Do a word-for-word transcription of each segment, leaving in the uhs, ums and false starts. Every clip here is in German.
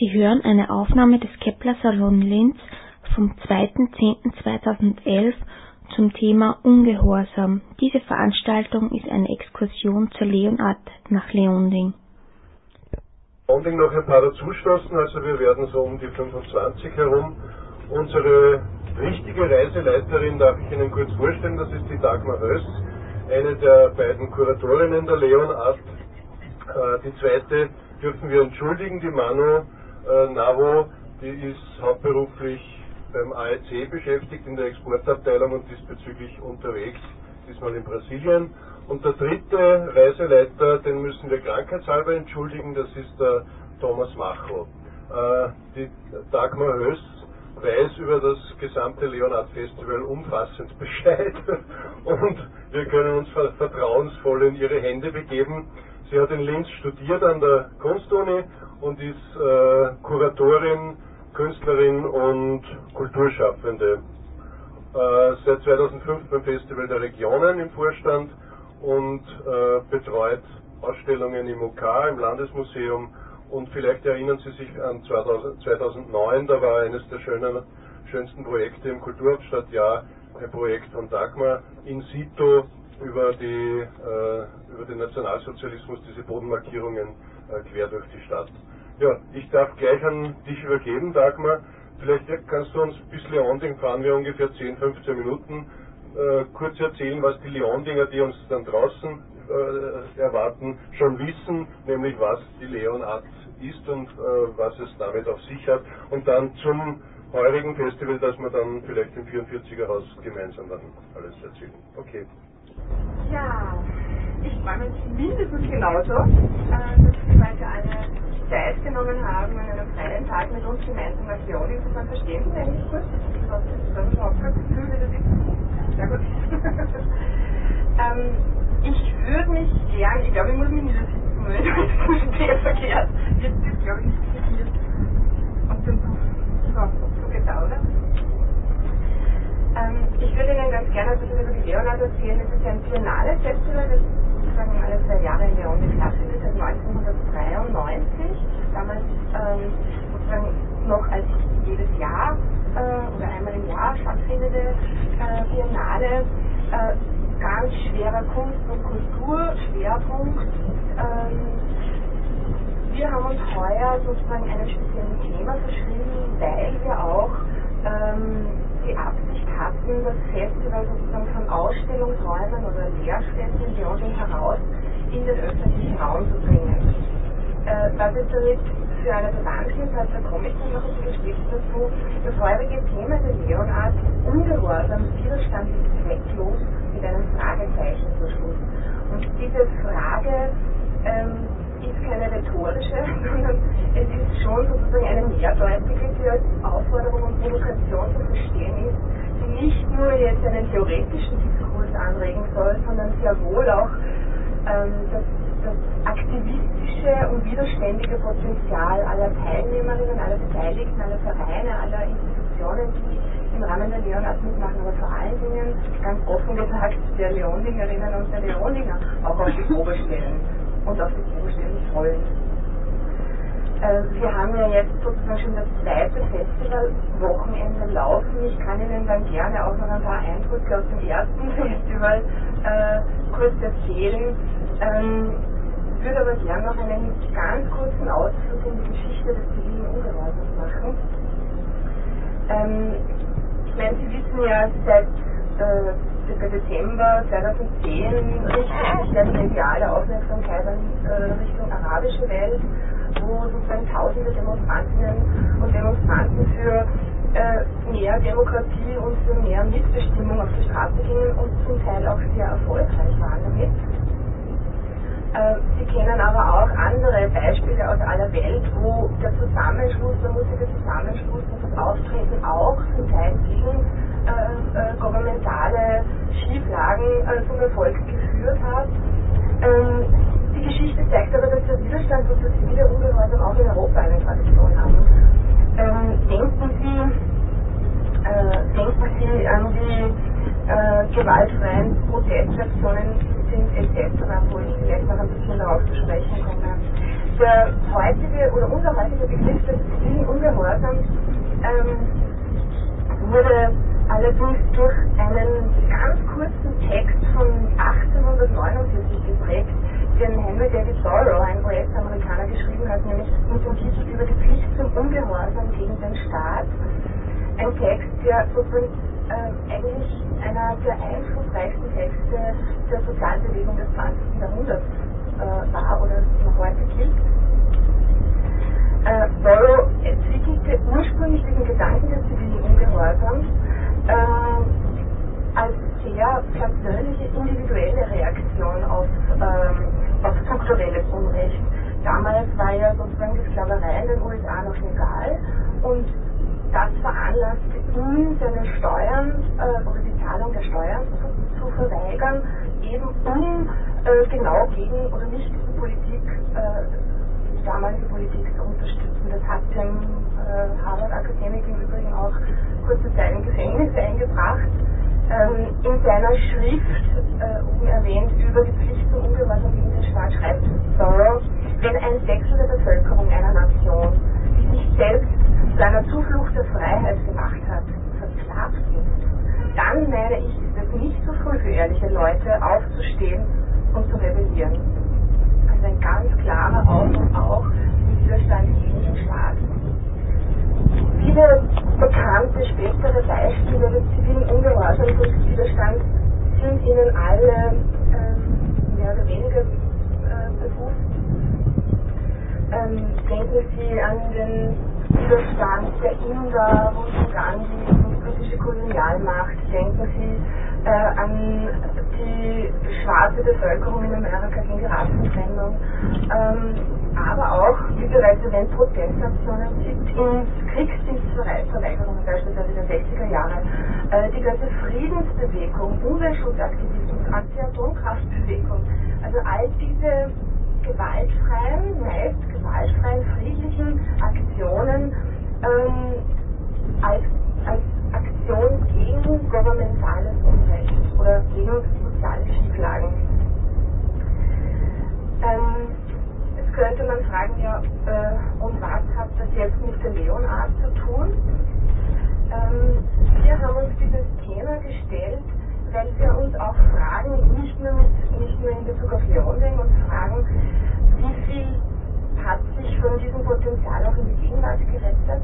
Sie hören eine Aufnahme des Kepler Salon Linz vom zweiten zehnten zweitausendelf zum Thema Ungehorsam. Diese Veranstaltung ist eine Exkursion zur Leonart nach Leonding. Leonding noch ein paar dazustoßen, also wir werden so um die fünfundzwanzig herum. Unsere richtige Reiseleiterin darf ich Ihnen kurz vorstellen, das ist die Dagmar Höss, eine der beiden Kuratorinnen der Leonart. Äh, die zweite dürfen wir entschuldigen, die Manu äh, Navo, die ist hauptberuflich beim A E C beschäftigt in der Exportabteilung und diesbezüglich unterwegs, diesmal in Brasilien. Und der dritte Reiseleiter, den müssen wir krankheitshalber entschuldigen, das ist der Thomas Machel. Äh, die Dagmar Höss weiß über das gesamte Leonart Festival umfassend Bescheid und wir können uns vertrauensvoll in ihre Hände begeben. Sie hat in Linz studiert an der Kunstuni und ist äh, Kuratorin, Künstlerin und Kulturschaffende. Äh, seit zweitausendfünf beim Festival der Regionen im Vorstand und äh, betreut Ausstellungen im U K, im Landesmuseum. Und vielleicht erinnern Sie sich an zweitausendneun, da war eines der schönen, schönsten Projekte im Kulturhauptstadtjahr ein Projekt von Dagmar in situ über, die, äh, über den Nationalsozialismus, diese Bodenmarkierungen äh, quer durch die Stadt. Ja, ich darf gleich an dich übergeben, Dagmar. Vielleicht kannst du uns bis Leonding, fahren wir ungefähr zehn, fünfzehn Minuten, äh, kurz erzählen, was die Leondinger, die uns dann draußen äh, erwarten, schon wissen, nämlich was die Leonart ist und äh, was es damit auf sich hat. Und dann zum heurigen Festival, das wir dann vielleicht im vierundvierziger Haus gemeinsam dann alles erzählen. Okay. Ja, ich freue mich mindestens genauso, äh, dass Sie heute alle Zeit genommen haben, an einem freien Tag mit uns gemeinsam nach Leonding zu fahren. Verstehen Sie eigentlich kurz? Ich habe das überhaupt kein Gefühl, wie das ist. Sehr gut. ähm, ich würde mich gern, ich glaube, ich muss mich niedersitzen, weil ich im Stehverkehr wird das, glaube ich, nicht passiert. Und dann, so, so geht's auch, oder? Ähm, ich würde Ihnen ganz gerne ein bisschen über die Leonart erzählen. Es ist ja ein Biennale-Festival, das sozusagen alle zwei Jahre in Leonding stattfindet, seit neunzehnhundertdreiundneunzig. Damals ähm, sozusagen noch als jedes Jahr äh, oder einmal im Jahr stattfindende äh, Biennale. Äh, ganz schwerer Kunst- und Kulturschwerpunkt. Ähm, wir haben uns heuer sozusagen einem speziellen Thema verschrieben, weil wir auch ähm, die Absicht hatten, das Festival sozusagen von Ausstellungsräumen oder Lehrstätten in Leonding heraus in den öffentlichen Raum zu bringen. Äh, was ist damit für eine Bewandtnis hat, da komme ich dann noch ein bisschen später dazu. Das heutige Thema der Leonart, Ungehorsam, Widerstand ist zwecklos, mit einem Fragezeichen zum Schluss. Und diese Frage ähm, ist keine rhetorische, sondern es ist schon sozusagen eine mehrdeutige, die als Aufforderung und Provokation zu verstehen ist, die nicht nur jetzt einen theoretischen Diskurs anregen soll, sondern sehr wohl auch ähm, das, das aktivistische und widerständige Potenzial aller Teilnehmerinnen, aller Beteiligten, aller Vereine, aller Institutionen, die im Rahmen der Leonart mitmachen, aber vor allen Dingen, ganz offen gesagt, der Leondingerinnen und der Leondinger auch auf die Probe stellen und auf die Probe stellen sollen. Äh, wir haben ja jetzt sozusagen schon das zweite Festivalwochenende laufen. Ich kann Ihnen dann gerne auch noch ein paar Eindrücke aus dem ersten Festival äh, kurz erzählen. Ähm, würde aber gerne noch einen ganz kurzen Ausflug in die Geschichte des zivilen Ungehorsams machen. Ähm, ich meine, Sie wissen ja, seit äh, circa Dezember zweitausendzehn richtet sich ja die mediale Aufmerksamkeit an äh, Richtung arabische Welt, wo sozusagen tausende Demonstrantinnen und Demonstranten für äh, mehr Demokratie und für mehr Mitbestimmung auf die Straße gingen und zum Teil auch sehr erfolgreich waren damit. Sie kennen aber auch andere Beispiele aus aller Welt, wo der Zusammenschluss, der mutige Zusammenschluss und das Auftreten auch zum Teil gegen äh, äh, gouvernementale Schieflagen äh, zum Erfolg geführt hat. Ähm, die Geschichte zeigt aber, dass der Widerstand und der zivile Ungehorsam auch in Europa eine Tradition haben. Ähm, denken Sie, äh, denken Sie an die äh, gewaltfreien Protestaktionen sind et cetera, wo ich vielleicht noch ein bisschen darauf zu sprechen komme. der heutige oder unser heutiger Begriff des zivilen Ungehorsams ähm, wurde allerdings durch einen ganz kurzen Text von achtzehnhundertneunundvierzig geprägt, den Henry David Thoreau, ein U S-Amerikaner, geschrieben hat, nämlich mit dem Titel über die Pflicht zum Ungehorsam gegen den Staat. Ein Text, der sozusagen äh, eigentlich einer der einflussreichsten Texte der Sozialbewegung des zwanzigsten Jahrhunderts äh, war oder noch heute gilt. Äh, Thoreau entwickelte ursprünglich diesen Gedanken des zivilen Ungehorsams äh, als sehr persönliche, individuelle Reaktion auf, ähm, auf strukturelles Unrecht. Damals war ja sozusagen die Sklaverei in den U S A noch legal und das veranlasste ihn, seine Steuern äh, oder die Zahlung der Steuern zu, zu verweigern, eben um äh, genau gegen oder nicht diese Politik, äh, die damalige Politik zu unterstützen. Das hat dem äh, Harvard-Akademiker im Übrigen auch kurze Zeit in Gefängnis eingebracht. Ähm, in seiner Schrift, äh, oben erwähnt, über die Pflicht zum Ungehorsam gegen den Staat schreibt Thoreau, wenn ein Sechstel der Bevölkerung einer Nation, die sich selbst zu einer Zuflucht der Freiheit gemacht hat, versklavt ist, dann meine ich, ist es nicht zu früh für ehrliche Leute aufzustehen und zu rebellieren. Also ein ganz klarer Ausdruck auch im Widerstand gegen den Staat. Viele bekannte spätere Beispiele des zivilen Ungehorsams und Widerstands sind Ihnen alle ähm, mehr oder weniger äh, bewusst. Ähm, denken Sie an den Widerstand der Inder und Gandhi gegen die britische Kolonialmacht. Denken Sie äh, an die schwarze Bevölkerung in Amerika gegen die Rassentrennung. Ähm, aber auch, wie bereits erwähnt, Protestaktionen in Kriegsdienstverweigerungen beispielsweise in den sechziger Jahren, äh, die ganze Friedensbewegung, Umweltschutzaktivismus, Anti-Atomkraftbewegung, also all diese gewaltfreien, meist gewaltfreien, friedlichen Aktionen ähm, als, als Aktion gegen gouvernementales Unrecht oder gegen soziale Schieflagen. Ähm, jetzt könnte man fragen, ja, äh, und was hat das jetzt mit der Leonart zu tun? Ähm, wir haben uns dieses Thema gestellt, weil wir uns auch fragen, nicht nur, mit, nicht nur in Bezug auf Leonding, uns fragen, wie viel hat sich von diesem Potenzial auch in die Gegenwart gerettet?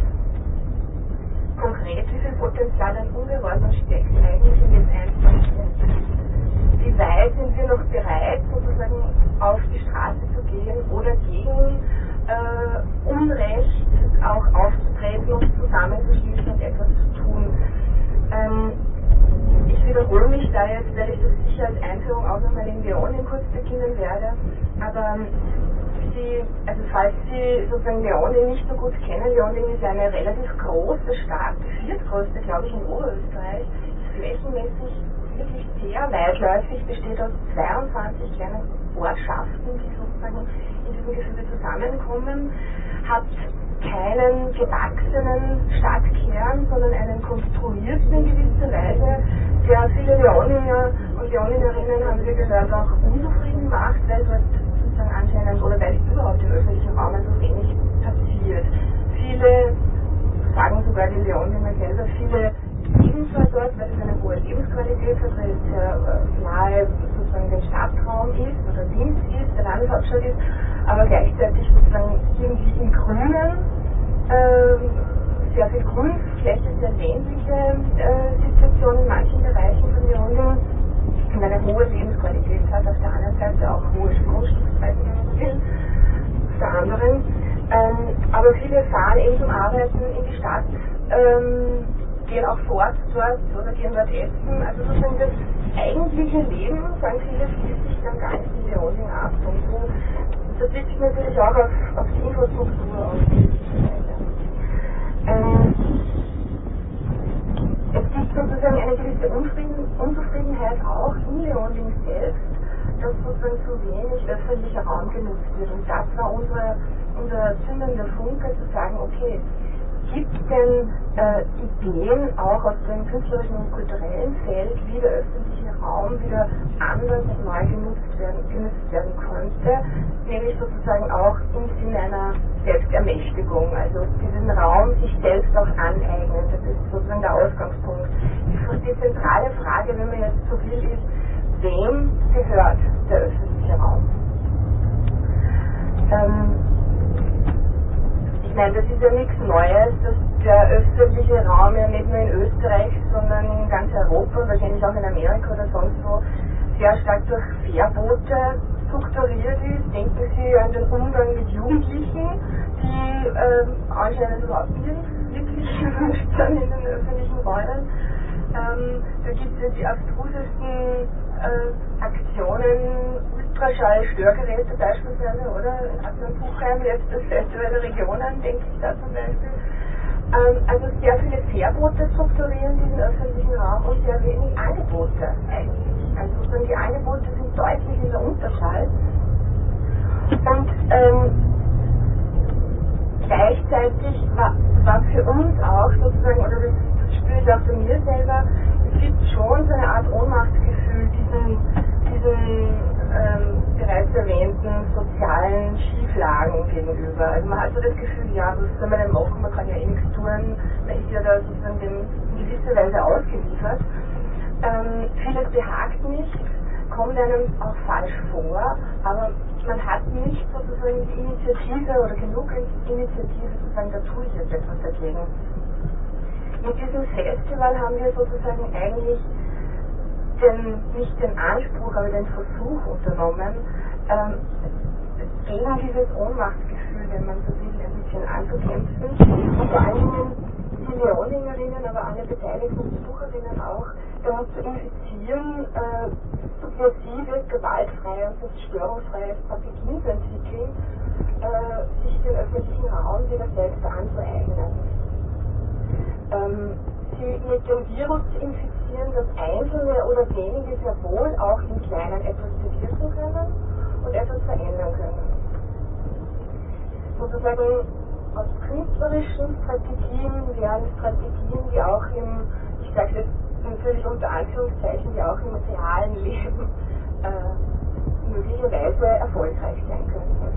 Konkret, wie viel Potenzial an Ungehorsam steckt eigentlich in dem einundzwanzigsten Wie weit sind wir noch bereit, sozusagen auf die Straße zu gehen oder gegen äh, Unrecht auch aufzutreten und zusammenzuschließen und etwas zu tun? Ähm, Ich wiederhole mich da jetzt, weil ich das sicher als Einführung auch nochmal in Leonding kurz beginnen werde, aber Sie, also falls Sie sozusagen Leonding nicht so gut kennen, Leonding ist eine relativ große Stadt, die viertgrößte, glaube ich, in Oberösterreich, flächenmäßig wirklich sehr weitläufig, besteht aus zweiundzwanzig kleinen Ortschaften, die sozusagen in diesem Gefüge zusammenkommen, hat keinen gewachsenen Stadtkern, sondern einen konstruierten in gewisser Weise, der viele Leondinger und Leondingerinnen, haben wir gehört, auch unzufrieden macht, weil dort sozusagen anscheinend, oder weil überhaupt im öffentlichen Raum so wenig passiert. Viele, sagen sogar die Leondinger selber, viele leben zwar dort, weil es eine hohe Lebensqualität hat, weil es sehr äh, nahe sozusagen den Stadtraum ist oder Linz ist, der Landeshauptstadt ist, aber gleichzeitig sozusagen irgendwie im Grünen, äh, sehr viel Grünfläche, sehr ländliche äh, Situation in manchen Bereichen von Leonding und eine hohe Lebensqualität hat, auf der anderen Seite auch hohe Grundstückspreise, wenn man so will, auf der anderen. Ähm, aber viele fahren eben zum Arbeiten in die Stadt, ähm, gehen auch fort dort oder gehen dort essen. Also sozusagen das eigentliche Leben, sagen viele, spielt sich dann gar nicht in Leonding ab. Und so, das wirkt sich natürlich auch auf, auf die Infrastruktur aus. Ähm, es gibt sozusagen eine gewisse Unfrieden, Unzufriedenheit auch in Leonding selbst, dass sozusagen zu wenig öffentlicher Raum genutzt wird. Und das war unsere, unser zündender Funke, zu sagen, okay, gibt es denn äh, Ideen auch aus dem künstlerischen und kulturellen Feld, wie der öffentliche Raum wieder anders und neu genutzt werden, genutzt werden konnte, nämlich sozusagen auch im Sinne einer Selbstermächtigung, also diesen Raum sich selbst auch aneignen, das ist sozusagen der Ausgangspunkt. Die, die zentrale Frage, wenn man jetzt so will, ist, wem gehört der öffentliche Raum? Ähm, ich meine, das ist ja nichts Neues, dass der öffentliche Raum ja nicht nur in Österreich, sondern in ganz Europa und wahrscheinlich auch in Amerika oder sonst wo sehr stark durch Verbote strukturiert ist. Denken Sie an den Umgang mit Jugendlichen, die ähm, anscheinend überhaupt nicht wirklich gewünscht sind in den öffentlichen Räumen. Ähm, da gibt es ja die abstrusesten äh, Aktionen, Ultraschall-Störgeräte beispielsweise, oder? Adnan Buchheim, jetzt das Festival der Regionen, denke ich da zum Beispiel. Ähm, also sehr viele Verbote strukturieren diesen öffentlichen Raum und sehr wenig Angebote eigentlich. Also sozusagen die Angebote sind deutlich in der Unterschall. Und ähm, gleichzeitig war, war für uns auch sozusagen, oder das, das spüre ich auch bei mir selber, es gibt schon so eine Art Ohnmachtsgefühl diesen, diesen ähm, bereits erwähnten sozialen Schieflagen gegenüber. Also man hat so das Gefühl, ja, was soll man denn machen, man kann ja eh nichts tun, man ist ja da sozusagen dem in gewisser Weise ausgeliefert. Ähm, vieles behagt nicht, kommt einem auch falsch vor, aber man hat nicht sozusagen die Initiative oder genug Initiative sozusagen, da tue ich jetzt etwas dagegen. Mit diesem Festival haben wir sozusagen eigentlich den, nicht den Anspruch, aber den Versuch unternommen, ähm, gegen dieses Ohnmachtsgefühl, wenn man so will, ein bisschen anzukämpfen. Und vor allen Dingen die Leoningerinnen, aber alle beteiligten Besucherinnen auch, damit zu infizieren, äh, subversive, gewaltfreie und zerstörungsfreie Strategien zu entwickeln, äh, sich den öffentlichen Raum wieder selbst anzueignen. Ähm, sie mit dem Virus zu infizieren, dass Einzelne oder wenige sehr wohl auch im Kleinen etwas bewirken können und etwas verändern können. Sozusagen aus künstlerischen Strategien wären Strategien, die auch im, ich sage jetzt natürlich unter Anführungszeichen, die auch im realen Leben äh, möglicherweise erfolgreich sein könnten.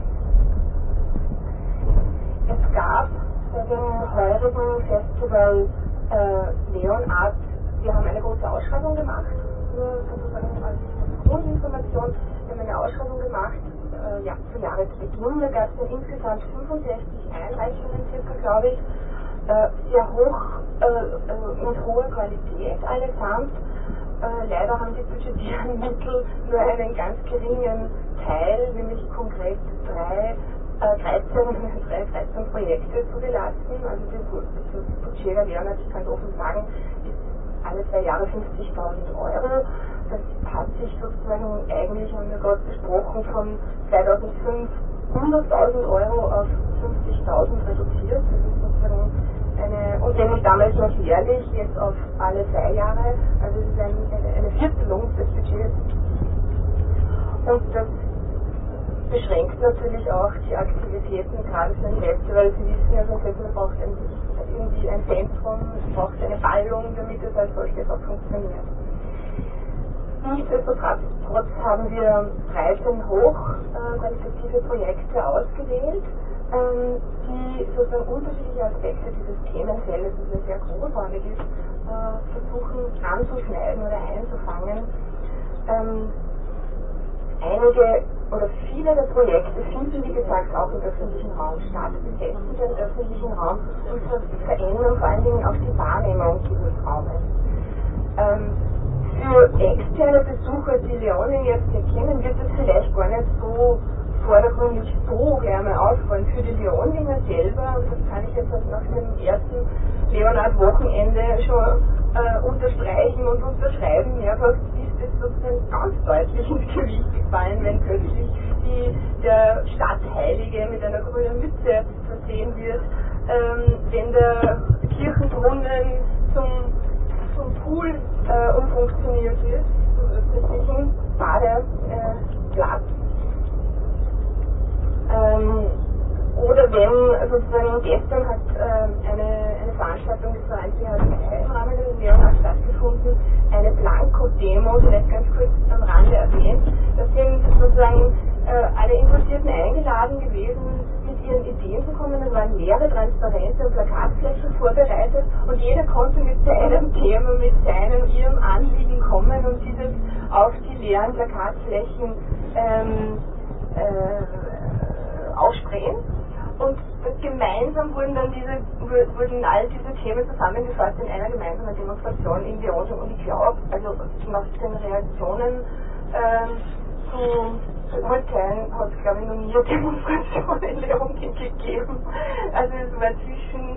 Es gab bei dem heurigen Festival äh, Leonart, wir haben eine große Ausschreibung gemacht, nur sozusagen als Grundinformation, wir haben eine Ausschreibung gemacht, äh, ja, zum Jahresbeginn, da gab es dann insgesamt fünfundsechzig Einreichungen circa, glaube ich, äh, sehr hoch, äh, äh, mit hoher Qualität allesamt. Äh, leider haben die budgetierten Mittel nur einen ganz geringen Teil, nämlich konkret drei dreizehn, dreizehn Projekte zugelassen. Also das Budget der Leonart, ich kann es offen sagen, ist alle zwei Jahre fünfzigtausend Euro. Das hat sich sozusagen eigentlich, haben wir gerade besprochen, von zweitausendfünf hunderttausend Euro auf fünfzigtausend reduziert. Das ist sozusagen eine, und nämlich damals noch jährlich, jetzt auf alle zwei Jahre. Also es ist ein, eine, eine Viertelung des Budgets. Und das beschränkt natürlich auch die Aktivitäten, gerade für ein Festival. Sie wissen ja, so ein Festival braucht ein, irgendwie ein Zentrum, es braucht eine Ballung, damit es als solches auch funktioniert. Nichtsdestotrotz haben wir dreizehn hochqualitative äh, Projekte ausgewählt, ähm, die sozusagen unterschiedliche Aspekte dieses Themenfeldes, das ja sehr großartig ist, äh, versuchen anzuschneiden oder einzufangen. Ähm, Einige oder viele der Projekte finden, wie gesagt, auch im öffentlichen Raum statt, besetzen den öffentlichen Raum und ver verändern vor allen Dingen auch die Wahrnehmung dieses Raumes. Ähm, für externe Besucher, die Leoning jetzt hier kennen, wird es vielleicht gar nicht so vordergründig so gerne auffallen. Für die Leoninger selber, und das kann ich jetzt nach dem ersten Leonard-Wochenende schon äh, unterstreichen und unterschreiben, mehrfach ist es sozusagen ganz deutlich ins Gewicht gefallen, wenn plötzlich die, der Stadtheilige mit einer grünen Mütze versehen wird, ähm, wenn der Kirchenbrunnen zum, zum Pool äh, umfunktioniert wird, zum öffentlichen Badeplatz. Äh, ähm, Oder wenn sozusagen gestern hat äh, eine, eine Veranstaltung des Vereins B H zwei im Rahmen des Leonard stattgefunden, eine Blanko-Demo, vielleicht ganz kurz am Rande erwähnt. Da sind sozusagen äh, alle Interessierten eingeladen gewesen, mit ihren Ideen zu kommen. Es waren leere Transparente und Plakatflächen vorbereitet und jeder konnte mit seinem Thema, mit seinem, ihrem Anliegen kommen und dieses auf die leeren Plakatflächen ähm, äh, aussprechen. Und gemeinsam wurden dann diese, wurden all diese Themen zusammengefasst in einer gemeinsamen Demonstration in Leon. Und ich glaube, also nach den Reaktionen ähm, zu urteilen, hat es glaube ich noch nie eine Demonstration in Leon gegeben. Also es war zwischen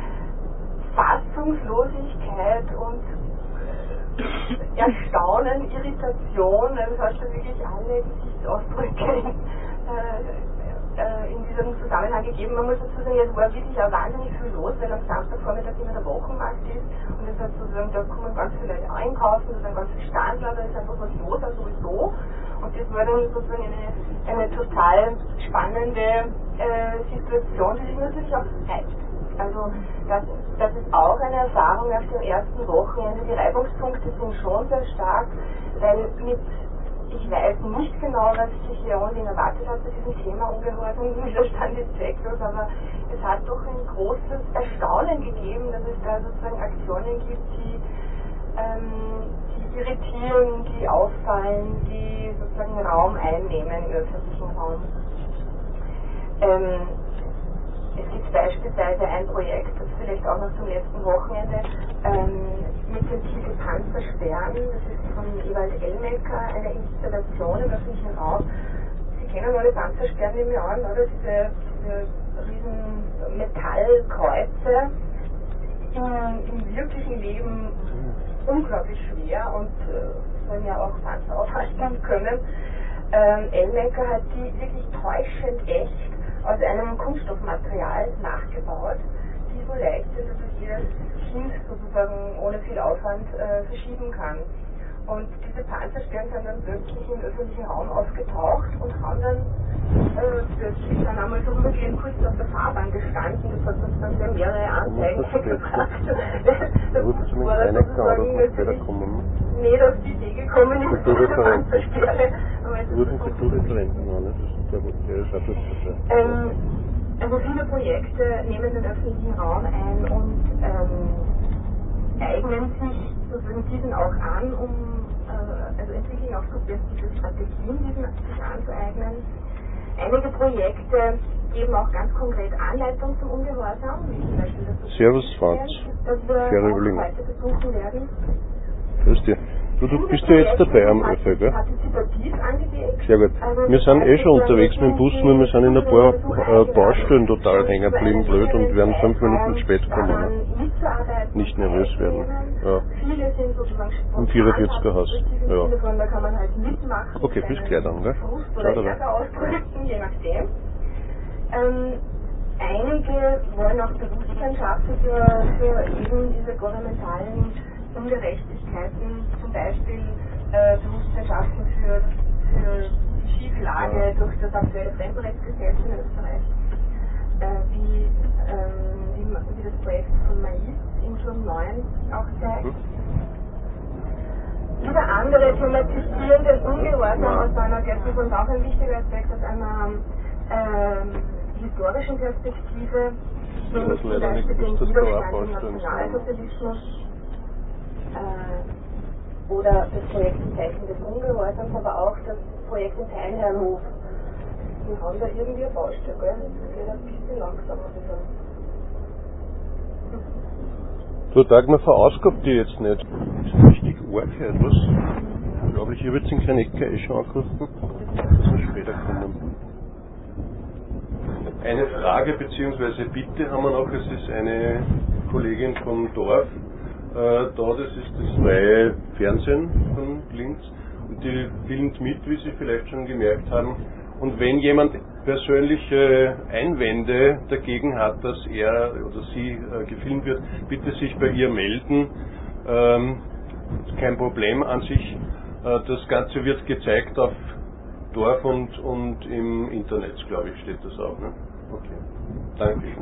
Fassungslosigkeit und äh, Erstaunen, Irritation, also hast du wirklich alle Gesichtsausdrücke in, äh, in diesem Zusammenhang gegeben. Man muss dazu sagen, es war wirklich auch wahnsinnig viel los, weil am Samstagvormittag immer der Wochenmarkt ist und es hat sozusagen, da kommen ganz viele Leute einkaufen, da sind ganz viele Standler, da ist einfach was los, also sowieso. Und das war dann sozusagen eine, eine total spannende äh, Situation, die sich natürlich auch reibt. Also das, das ist auch eine Erfahrung nach dem ersten Wochenende. Die Reibungspunkte sind schon sehr stark, weil mit ich weiß nicht genau, was sich Leonding erwartet hat zu diesem Thema Ungehorsam und Widerstand ist zwecklos, aber es hat doch ein großes Erstaunen gegeben, dass es da sozusagen Aktionen gibt, die, ähm, die irritieren, die auffallen, die sozusagen Raum einnehmen im öffentlichen Raum. Ähm, es gibt beispielsweise ein Projekt, das vielleicht auch noch zum letzten Wochenende, ähm, mit dem Titel Panzersperren, das ist von Ewald Elmecker, eine Installation im öffentlichen Raum. Sie kennen alle Panzersperren, nehme ich an, oder? Diese, diese riesen Metallkreuze, im, im wirklichen Leben unglaublich schwer und äh, sollen ja auch Panzer aufhalten können. Ähm, Elmecker hat die wirklich täuschend echt aus einem Kunststoffmaterial nachgebaut, die so leicht sind, dass es jedes Kind sozusagen ohne viel Aufwand äh, verschieben kann. Und diese Panzersperren sind dann plötzlich im öffentlichen Raum aufgetaucht und haben dann äh, plötzlich dann einmal vorübergehend kurz auf der Fahrbahn gestanden. Das hat uns dann wieder mehrere Anzeigen gebracht. Das war dann sozusagen natürlich, nee, dass die Idee gekommen ist, diese Panzersperre. Wurden Kulturreferenten an, das ist der Statussprecher. Ähm, also viele Projekte nehmen den öffentlichen Raum ein und ähm, eignen sich sozusagen diesen auch an, um äh, also entwickeln auch suggestive Strategien, diesen sich anzueignen. Einige Projekte geben auch ganz konkret Anleitung zum Ungehorsam, wie zum Beispiel das Servus Franz, das wir auch heute besuchen werden. Grüß dich. Du, du bist ja jetzt dabei am Öffel, gell? Sehr gut. Wir sind eh schon unterwegs mit dem Bus, nur wir sind in ein paar äh, Baustellen total hängen geblieben, blöd, und werden fünf Minuten spät kommen. Ne? Nicht nervös werden. Ja. Im vierundvierziger Haus. Ja. Okay, bis gleich dann, gell? Ciao dabei. Ähm, einige wollen auch Bewusstsein schaffen für, für eben diese gouvernementalen Ungerechtigkeiten, zum Beispiel äh, Bewusstsein schaffen für, für die Schieflage durch das aktuelle Fremdenrechtsgesetz in Österreich, äh, wie, ähm, wie, wie das Projekt von Mais in Turm neun auch zeigt. Wieder andere thematisieren den Ungehorsam aus einer, das ist uns auch ein wichtiger Aspekt, aus einer ähm, historischen Perspektive, nämlich zum Beispiel den Widerstand im Nationalsozialismus. Äh, oder das Projekt im Zeichen des Ungehorsams, aber auch das Projekt im Teilherrnhof. Wir haben da irgendwie eine Baustelle, gell? Das geht ein bisschen langsam, muss ich sagen. Du, Dagmar, verausgabt die jetzt nicht. Das ist richtig arg heute, was? Unglaublich, ich habe jetzt in Kleinecker eh schon angerufen, dass wir später kommen. Eine Frage bzw. Bitte haben wir noch, es ist eine Kollegin vom Dorf, Äh, da, das ist das freie Fernsehen von Linz, und die filmt mit, wie Sie vielleicht schon gemerkt haben. Und wenn jemand persönliche Einwände dagegen hat, dass er oder sie äh, gefilmt wird, bitte sich bei ihr melden. Ähm, kein Problem an sich. Äh, das Ganze wird gezeigt auf Dorf und, und im Internet, glaube ich, steht das auch. Ne? Okay. Dankeschön.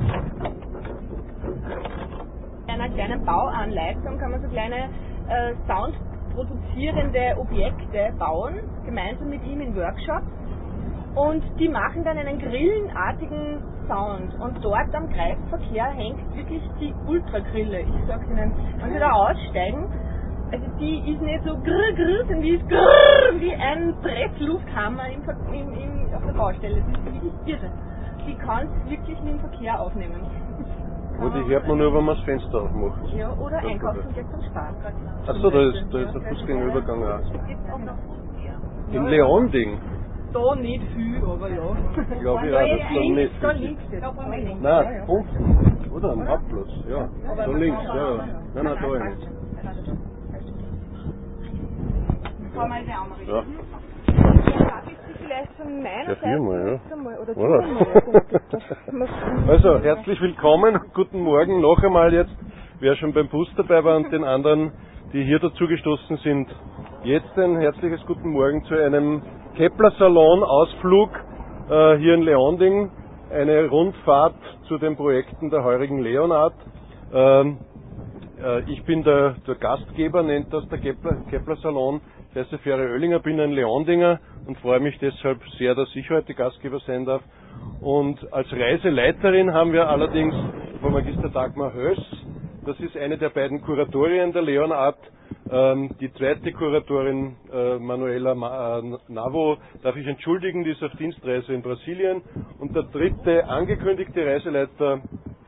In einer kleinen Bauanleitung kann man so kleine äh, soundproduzierende Objekte bauen, gemeinsam mit ihm in Workshops. Und die machen dann einen grillenartigen Sound. Und dort am Kreisverkehr hängt wirklich die Ultragrille. Ich sag's Ihnen, wenn Sie da aussteigen, also die ist nicht so grrr, grrr, sondern die ist grrr, wie ein Presslufthammer im, im, im, auf der Baustelle. Das ist wirklich irre. Die kann es wirklich mit dem Verkehr aufnehmen. Aber die hört man nur, wenn man das Fenster aufmacht. Ja, oder einkaufen geht zum Spaß. Achso, da ist, da ist der Fußgängerübergang auch. auch noch In Leonding? Da nicht viel, aber ja. Ich glaube ja, dass da nicht Da viel links jetzt. Nein, unten. Oder am Hauptplatz, ja. Da links, ja, ja. Nein, nein, da nicht. Ja. Vielleicht von meiner Ja, viermal, ja. Seite oder Oder? Also, herzlich willkommen, guten Morgen noch einmal jetzt, wer schon beim Bus dabei war und den anderen, die hier dazugestoßen sind. Jetzt ein herzliches guten Morgen zu einem Kepler-Salon-Ausflug äh, hier in Leonding, eine Rundfahrt zu den Projekten der heurigen Leonhard. Ähm, äh, ich bin der, der Gastgeber, nennt das der Kepler, Kepler-Salon. Ich heiße Ferre Oellinger, bin ein Leondinger und freue mich deshalb sehr, dass ich heute Gastgeber sein darf. Und als Reiseleiterin haben wir allerdings Frau Magister Dagmar Höss. Das ist eine der beiden Kuratorien der Leonhard. Ähm, die zweite Kuratorin, äh, Manuela Ma äh, Navo, darf ich entschuldigen, die ist auf Dienstreise in Brasilien. Und der dritte angekündigte Reiseleiter,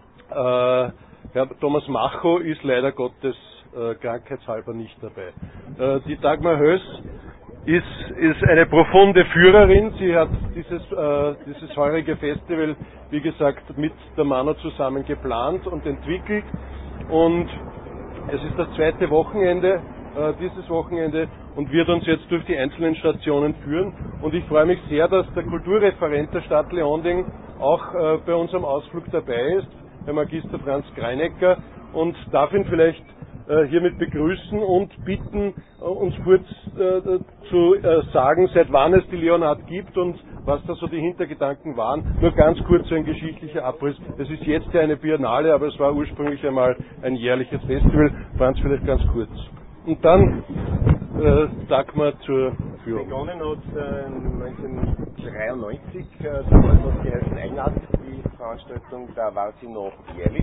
äh, Herr Thomas Macho, ist leider Gottes äh, krankheitshalber nicht dabei. Äh, die Dagmar Höss ist, ist eine profunde Führerin. Sie hat dieses, äh, dieses heurige Festival, wie gesagt, mit der Mano zusammen geplant und entwickelt. Und es ist das zweite Wochenende, äh, dieses Wochenende, und wird uns jetzt durch die einzelnen Stationen führen. Und ich freue mich sehr, dass der Kulturreferent der Stadt Leonding auch äh, bei unserem Ausflug dabei ist, Herr Magister Franz Greinecker, und darf ihn vielleicht äh, hiermit begrüßen und bitten, äh, uns kurz äh, zu äh, sagen, seit wann es die Leonhard gibt und was da so die Hintergedanken waren. Nur ganz kurz ein geschichtlicher Abriss. Es ist jetzt ja eine Biennale, aber es war ursprünglich einmal ein jährliches Festival. Franz, vielleicht ganz kurz. Und dann äh, Dagmar zur Führung. Begonnen hat äh, neunzehnhundertdreiundneunzig, äh, damals hat sie geheißen Einart, die Veranstaltung, da war sie noch jährlich.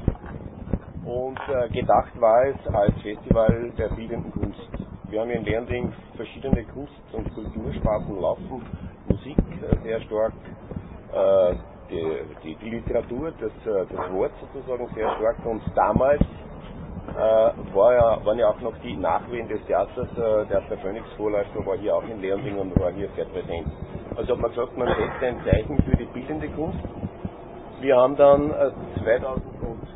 Und äh, gedacht war es als Festival der bildenden Kunst. Wir haben hier in Leonding verschiedene Kunst- und Kultursparten laufen. Musik äh, sehr stark, äh, die, die, die Literatur, das, äh, das Wort sozusagen sehr stark. Und damals äh, war ja, waren ja auch noch die Nachwehen des Theaters. Äh, der Phoenix Vorläufer war hier auch in Leonding und war hier sehr präsent. Also hat man gesagt, man setzt ein Zeichen für die bildende Kunst. Wir haben dann äh, zweitausendzwei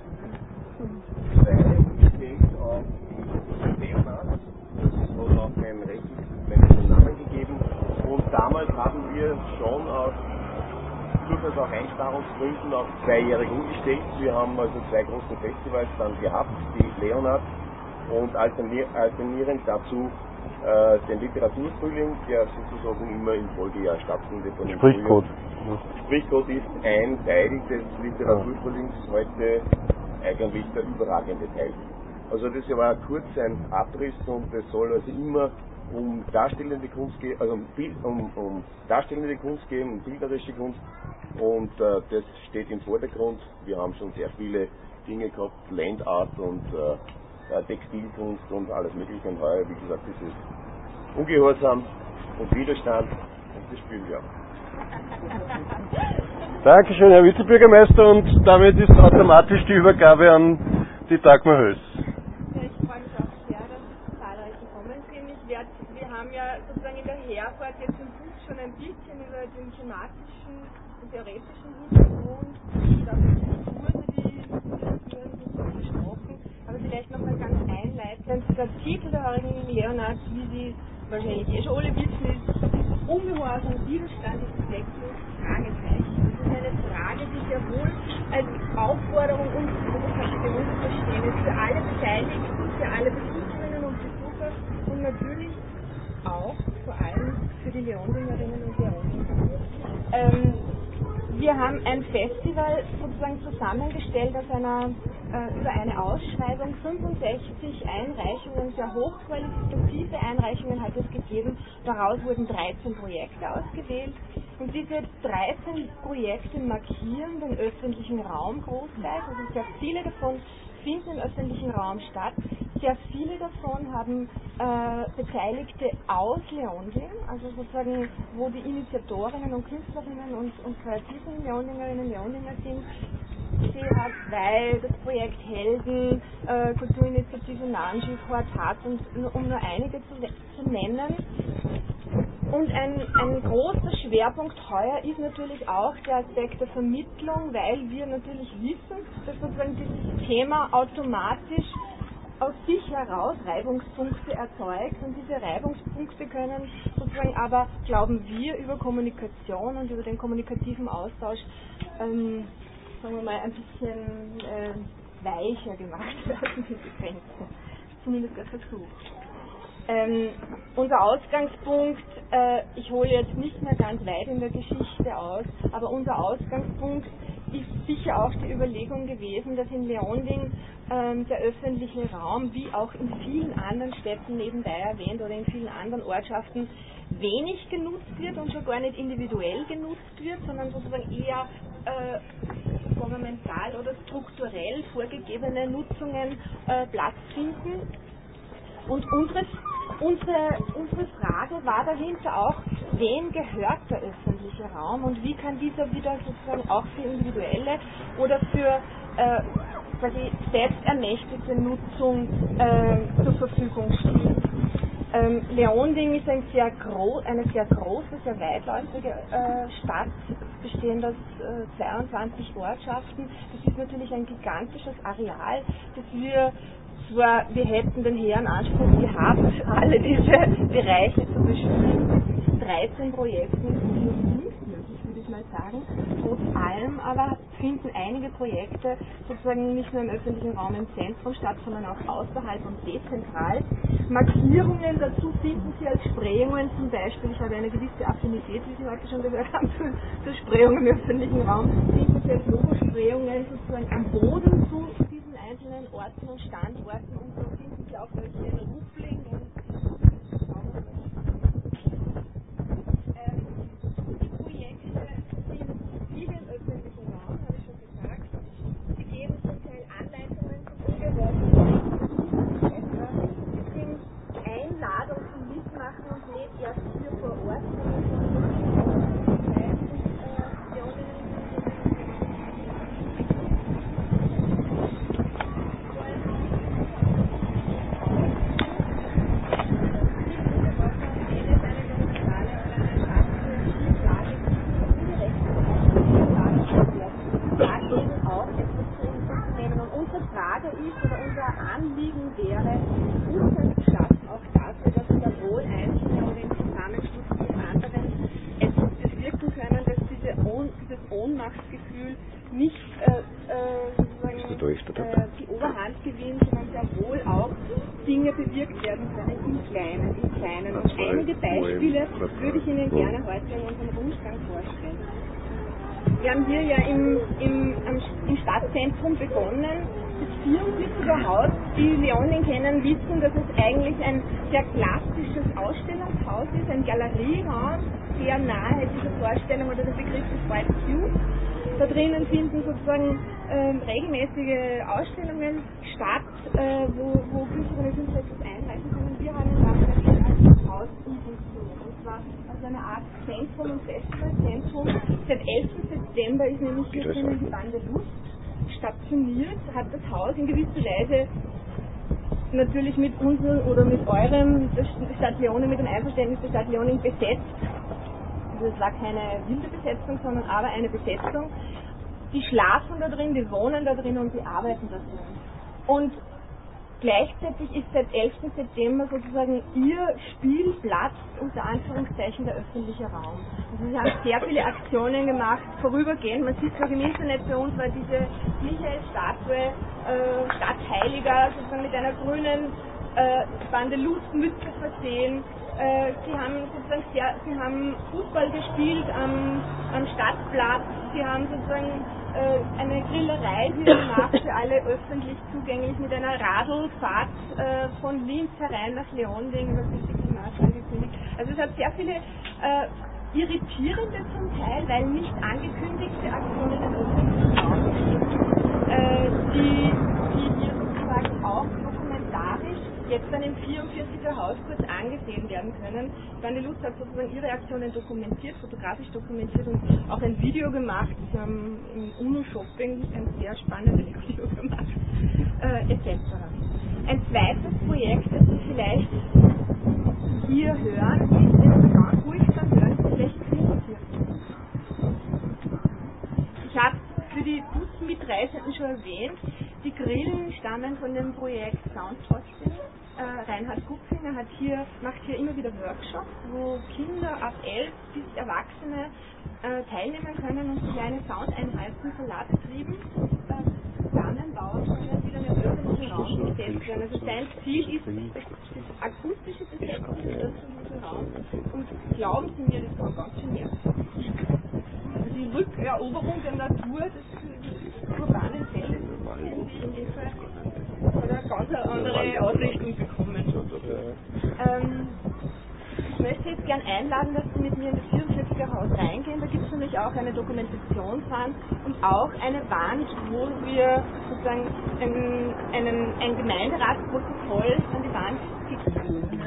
gestellt auf die Leonhard. Das hat auch einen rechtlichen Namen gegeben. Und damals haben wir schon aus durchaus auch Einsparungsgründen auf zweijährig umgestellt. Wir haben also zwei große Festivals dann gehabt, die Leonhard und alternierend dazu äh, den Literaturfrühling, der sozusagen immer im Folgejahr stattfindet. Sprichcode. Sprichcode ist ein Teil des Literaturfrühlings, heute eigentlich der überragende Teil. Also das war kurz ein Abriss und es soll also immer um darstellende Kunst gehen, also um, um, um darstellende Kunst gehen, um bilderische Kunst, und äh, das steht im Vordergrund. Wir haben schon sehr viele Dinge gehabt, Landart und äh, Textilkunst und alles mögliche, und heuer, wie gesagt, das ist Ungehorsam und Widerstand, und das spüren wir auch. Dankeschön, Herr Vizebürgermeister, und damit ist automatisch die Übergabe an die Dagmar Höss. Ich freue mich auch sehr, dass zahlreich gekommen sind. Ich werd, wir haben ja sozusagen in der Herfahrt jetzt im Bus schon ein bisschen über den thematischen und theoretischen Hintergrund und auch die Kurse, die wir gesprochen. Aber vielleicht nochmal ganz einleitend, der Titel der heurigen Leonhard, wie Sie wahrscheinlich eh schon alle wissen, ist Ungehorsam, Widerstand ist komplexe Fragezeichen. Das ist eine Frage, die sehr wohl als Aufforderung und für uns verstehen ist, für alle Beteiligten, für alle Besucherinnen und Besucher und natürlich auch vor allem für die Leondingerinnen und Leondinger. Ähm, wir haben ein Festival sozusagen zusammengestellt aus einer, äh, über eine Ausschreibung. fünfundsechzig Einreichungen, sehr hochqualitative Einreichungen hat es gegeben. Daraus wurden dreizehn Projekte ausgewählt. Und diese dreizehn Projekte markieren den öffentlichen Raum großteils. Also sehr viele davon finden im öffentlichen Raum statt. Sehr viele davon haben äh, Beteiligte aus Leonding, also sozusagen, wo die Initiatorinnen und Künstlerinnen und, und kreativen Leondingerinnen und Leondinger sind. Sie hat zwei, das Projekt Helden, äh, Kulturinitiative Nahenschiff, Hortat, und um nur einige zu, zu nennen. Und ein, ein großer Schwerpunkt heuer ist natürlich auch der Aspekt der Vermittlung, weil wir natürlich wissen, dass sozusagen dieses Thema automatisch aus sich heraus Reibungspunkte erzeugt, und diese Reibungspunkte können sozusagen aber, glauben wir, über Kommunikation und über den kommunikativen Austausch, ähm, sagen wir mal, ein bisschen äh, weicher gemacht werden, diese Grenzen. Zumindest der Versuch. Ähm, unser Ausgangspunkt, äh, ich hole jetzt nicht mehr ganz weit in der Geschichte aus, aber unser Ausgangspunkt ist sicher auch die Überlegung gewesen, dass in Leonding ähm, der öffentliche Raum, wie auch in vielen anderen Städten nebenbei erwähnt oder in vielen anderen Ortschaften, wenig genutzt wird und schon gar nicht individuell genutzt wird, sondern sozusagen eher äh, gouvernemental oder strukturell vorgegebene Nutzungen äh, Platz finden. Und unsere, unsere, unsere Frage war dahinter auch, wem gehört der öffentliche Raum und wie kann dieser wieder sozusagen auch für individuelle oder für äh, quasi selbstermächtigte Nutzung äh, zur Verfügung stehen. Ähm, Leonding ist ein sehr gro- eine sehr große, sehr weitläufige äh, Stadt, bestehend aus äh, zweiundzwanzig Ortschaften. Das ist natürlich ein gigantisches Areal, das wir zwar, wir hätten den hehren Anspruch gehabt, alle diese Bereiche zu bespielen. dreizehn Projekten ist nicht möglich, würde ich mal sagen. Trotz allem aber finden einige Projekte sozusagen nicht nur im öffentlichen Raum im Zentrum statt, sondern auch außerhalb und dezentral. Markierungen dazu finden Sie als Sprayungen, zum Beispiel, ich habe eine gewisse Affinität, wie Sie heute schon gehört haben, für, für Sprayungen im öffentlichen Raum, finden Sie als Logosprayungen sozusagen am Boden zu diesen einzelnen Orten und Standorten, und so finden Sie auch welche in Rufling und wir haben hier ja im, im, im Stadtzentrum begonnen. Das vierundvierziger Haus, die Leonding kennen, wissen, dass es eigentlich ein sehr klassisches Ausstellungshaus ist, ein Galerieraum, sehr nahe dieser Vorstellung oder der Begriff des White Cube. Da drinnen finden sozusagen äh, regelmäßige Ausstellungen statt, äh, wo, wo Künstlerinnen und Künstler etwas einreichen können. Wir haben uns als Haus umfunktioniert. Und zwar als eine Art Zentrum und Festivalzentrum. Seit elften September ist nämlich hier drinnen die Bande Lust stationiert, hat das Haus in gewisser Weise natürlich mit unserem oder mit eurem, der Stadt Leonding, mit dem Einverständnis der Stadt Leonding besetzt. Also es war keine wilde Besetzung, sondern aber eine Besetzung. Die schlafen da drin, die wohnen da drin und die arbeiten da drin. Und gleichzeitig ist seit elften September sozusagen ihr Spielplatz, unter Anführungszeichen, der öffentliche Raum. Also sie haben sehr viele Aktionen gemacht, vorübergehend. Man sieht es auch im Internet, bei uns war diese Michael-Statue, äh, Stadtheiliger, sozusagen mit einer grünen äh, Bandelustmütze versehen. Äh, sie haben sozusagen sehr, sie haben Fußball gespielt am, am Stadtplatz, sie haben sozusagen äh, eine Grillerei hier gemacht, für alle öffentlich zugänglich, mit einer Radlfahrt äh, von Linz herein nach Leonding, was ist die Klimat angekündigt. Also es hat sehr viele äh, irritierende zum Teil, weil nicht angekündigte Aktionen im öffentlichen Raum, äh, die, die hier sozusagen auch dokumentarisch jetzt dann im vierundvierziger Haus kurz angesehen werden können. Dani Lutz hat sozusagen ihre Aktionen dokumentiert, fotografisch dokumentiert und auch ein Video gemacht. Sie haben im UNO-Shopping ein sehr spannendes Video gemacht, äh, et cetera. Ein zweites Projekt, das Sie vielleicht hier hören, ist jetzt ganz ruhig dann hören, ist vielleicht Grillenzirkel. Ich habe für die Bussen-Mitreisenden schon erwähnt, die Grillen stammen von dem Projekt Sound trotzdem. Äh, Reinhard Kupfinger hat hier, macht hier immer wieder Workshops, wo Kinder ab elf bis Erwachsene äh, teilnehmen können und kleine Soundeinheiten Salatbetrieben äh, zusammenbauen können, die dann im öffentlichen Raum gesetzt werden. Also sein Ziel ist das, das akustische Besetzen des öffentlichen Raums und glauben Sie mir, das kann ganz schön nerven. Also die Rückeroberung der Natur des, des urbanen Feldes in dem Fall hat eine ganz andere Ausrichtung bekommen. Ähm, ich möchte jetzt gern einladen, dass Sie mit mir in das vierundvierziger Haus reingehen. Da gibt es nämlich auch eine Dokumentationswand und auch eine Wand, wo wir sozusagen einen, einen, ein Gemeinderatsprotokoll an die Wand fixieren.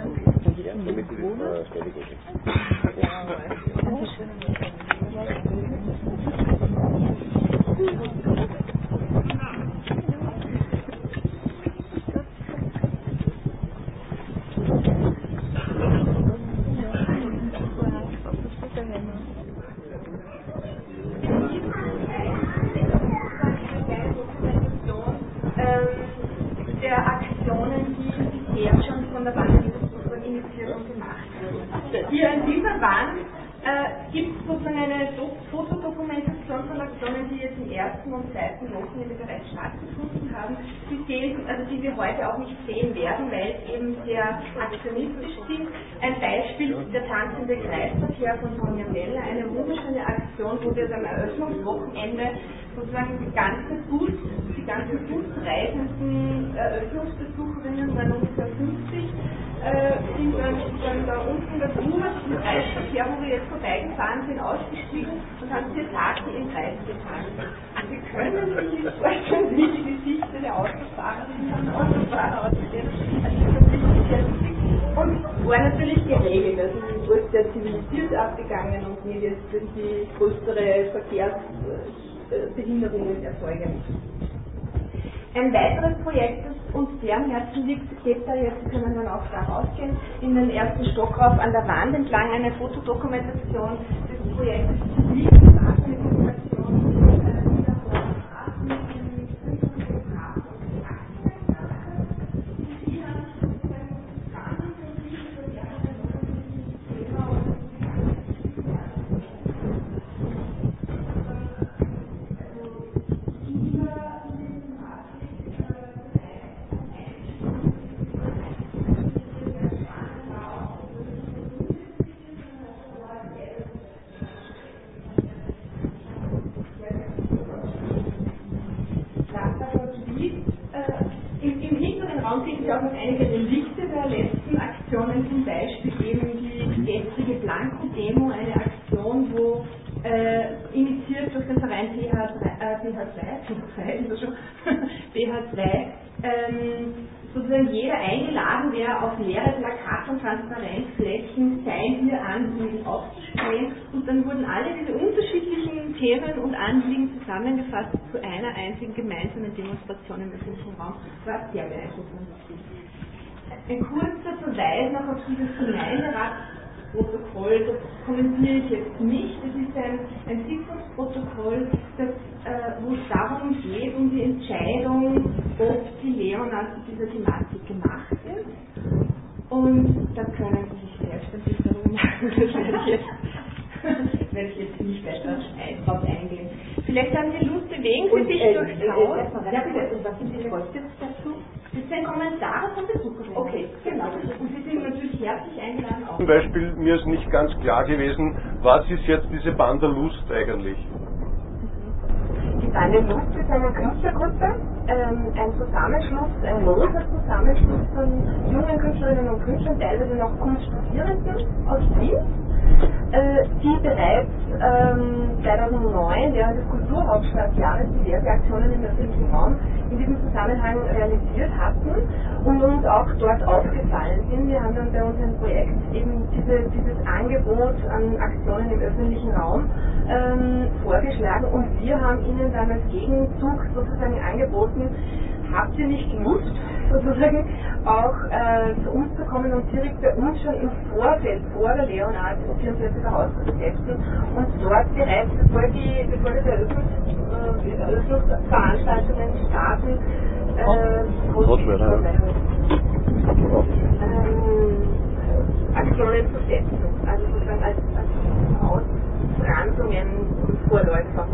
Der Aktionen, die bisher schon von der Wand initiiert und gemacht wurden. Hier an dieser Wand äh, gibt es sozusagen eine Do- Fotodokumentation von Aktionen, die jetzt im ersten und zweiten Wochenende bereits stattgefunden haben, die, sehen, also die wir heute auch nicht sehen werden, weil es eben sehr aktionistisch sind. Ein Beispiel ist der tanzende Kreisverkehr von Sonja Meller, eine wunderschöne Aktion, wo wir am Eröffnungswochenende sozusagen die ganze Bus, die ganzen busreisenden Eröffnungsbesucherinnen, waren ungefähr fünfzig, äh, sind dann, dann da unten das im Kreisverkehr, wo wir jetzt vorbeigefahren sind, ausgestiegen und haben vier Tage im Kreis gefahren. Und Sie können sich nicht vorstellen, wie die Gesichter der Autofahrerinnen und Autofahrer aussehen. Also das ist natürlich sehr wichtig. Und war natürlich geregelt, also es wurde sehr zivilisiert abgegangen und nicht jetzt irgendwie größere Verkehrsbehinderungen erzeugen. Ein weiteres Projekt, das uns sehr am Herzen liegt, geht da jetzt, Sie können dann auch da rausgehen, in den ersten Stock rauf an der Wand entlang eine Fotodokumentation des Projektes Zivilstraßeninformation. Auch noch einige Relikte der letzten Aktionen, zum Beispiel eben die gestrige Blanco-Demo, eine Aktion, wo äh, initiiert durch den Verein B H zwei ähm, sozusagen jeder eingeladen wäre, auf leere Plakate und Transparenzflächen sein ihr Anliegen aufzustellen und dann wurden alle diese unterschiedlichen Themen und Anliegen zusammengefasst zu einer einzigen gemeinsamen Demonstration im öffentlichen Raum. Das war sehr beeindruckend. Ein kurzer Verweis noch auf dieses Gemeinderatsprotokoll, das kommentiere ich jetzt nicht. Das ist ein, ein Sitzungsprotokoll, das, äh, wo es darum geht, um die Entscheidung, ob die Leonard zu dieser Thematik gemacht wird. Und da können Sie sich selbstständig darüber machen, das werde ich jetzt, werde ich jetzt nicht weiter drauf eingehen. Vielleicht haben Sie Lust, bewegen Sie und, sich äh, durchs äh, Haus. Ja, bitte. Und was sind Ihre Vorstellungen dazu? Das sind Kommentare von Besucherinnen. Okay, genau. Und Sie sind natürlich herzlich eingeladen auch. Zum Beispiel, mir ist nicht ganz klar gewesen, was ist jetzt diese Banda Lust eigentlich? Die Banda Lust ist eine Künstlergruppe, ähm, ein Zusammenschluss, ein loser Zusammenschluss von jungen Künstlerinnen und Künstlern, teilweise noch Kunststudierenden aus Wien, äh, die bereits ähm, zweitausendneun während des Kulturhauptstadtjahres diverse Aktionen im öffentlichen Raum in diesem Zusammenhang realisiert hatten und uns auch dort aufgefallen sind. Wir haben dann bei unserem Projekt eben diese, dieses Angebot an Aktionen im öffentlichen Raum ähm, vorgeschlagen und wir haben ihnen dann als Gegenzug sozusagen angeboten, habt ihr nicht Lust, sozusagen auch äh, zu uns zu kommen und direkt bei uns schon im Vorfeld vor der Leonhard vierundvierziger Haus zu setzen und dort bereits, bevor die, bevor das Eröffnungs, äh, Eröffnungsveranstaltungen starten, äh, ähm, Aktionen zu setzen, also sozusagen als, als Ausbrandungen und Vorläufer.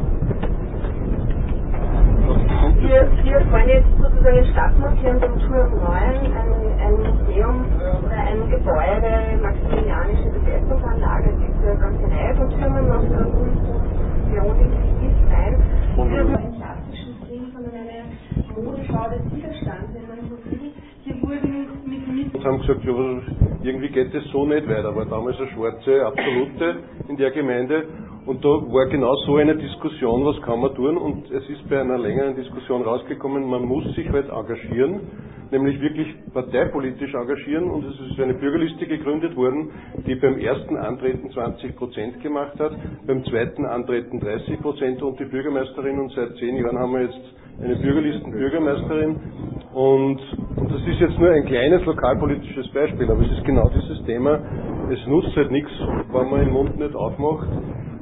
Wir, wir wollen jetzt sozusagen im Stadtmuseum zum Turm neun ein, ein Museum oder ein Gebäude, maximilianische Besetzungsanlage, es gibt eine ganze Reihe von Türmen noch rund um Leonis ist rein. Wir haben einen klassischen Ding, sondern eine Modenschau des Widerstands, wenn man so will. Hier wurden mit mit Und haben gesagt, ja, irgendwie geht das so nicht weiter. War damals eine schwarze Absolute in der Gemeinde. Und da war genau so eine Diskussion, was kann man tun, und es ist bei einer längeren Diskussion rausgekommen, man muss sich halt engagieren, nämlich wirklich parteipolitisch engagieren, und es ist eine Bürgerliste gegründet worden, die beim ersten Antreten zwanzig Prozent gemacht hat, beim zweiten Antreten dreißig Prozent und die Bürgermeisterin, und seit zehn Jahren haben wir jetzt eine Bürgerlisten-Bürgermeisterin, und das ist jetzt nur ein kleines lokalpolitisches Beispiel, aber es ist genau dieses Thema, es nutzt halt nichts, wenn man den Mund nicht aufmacht,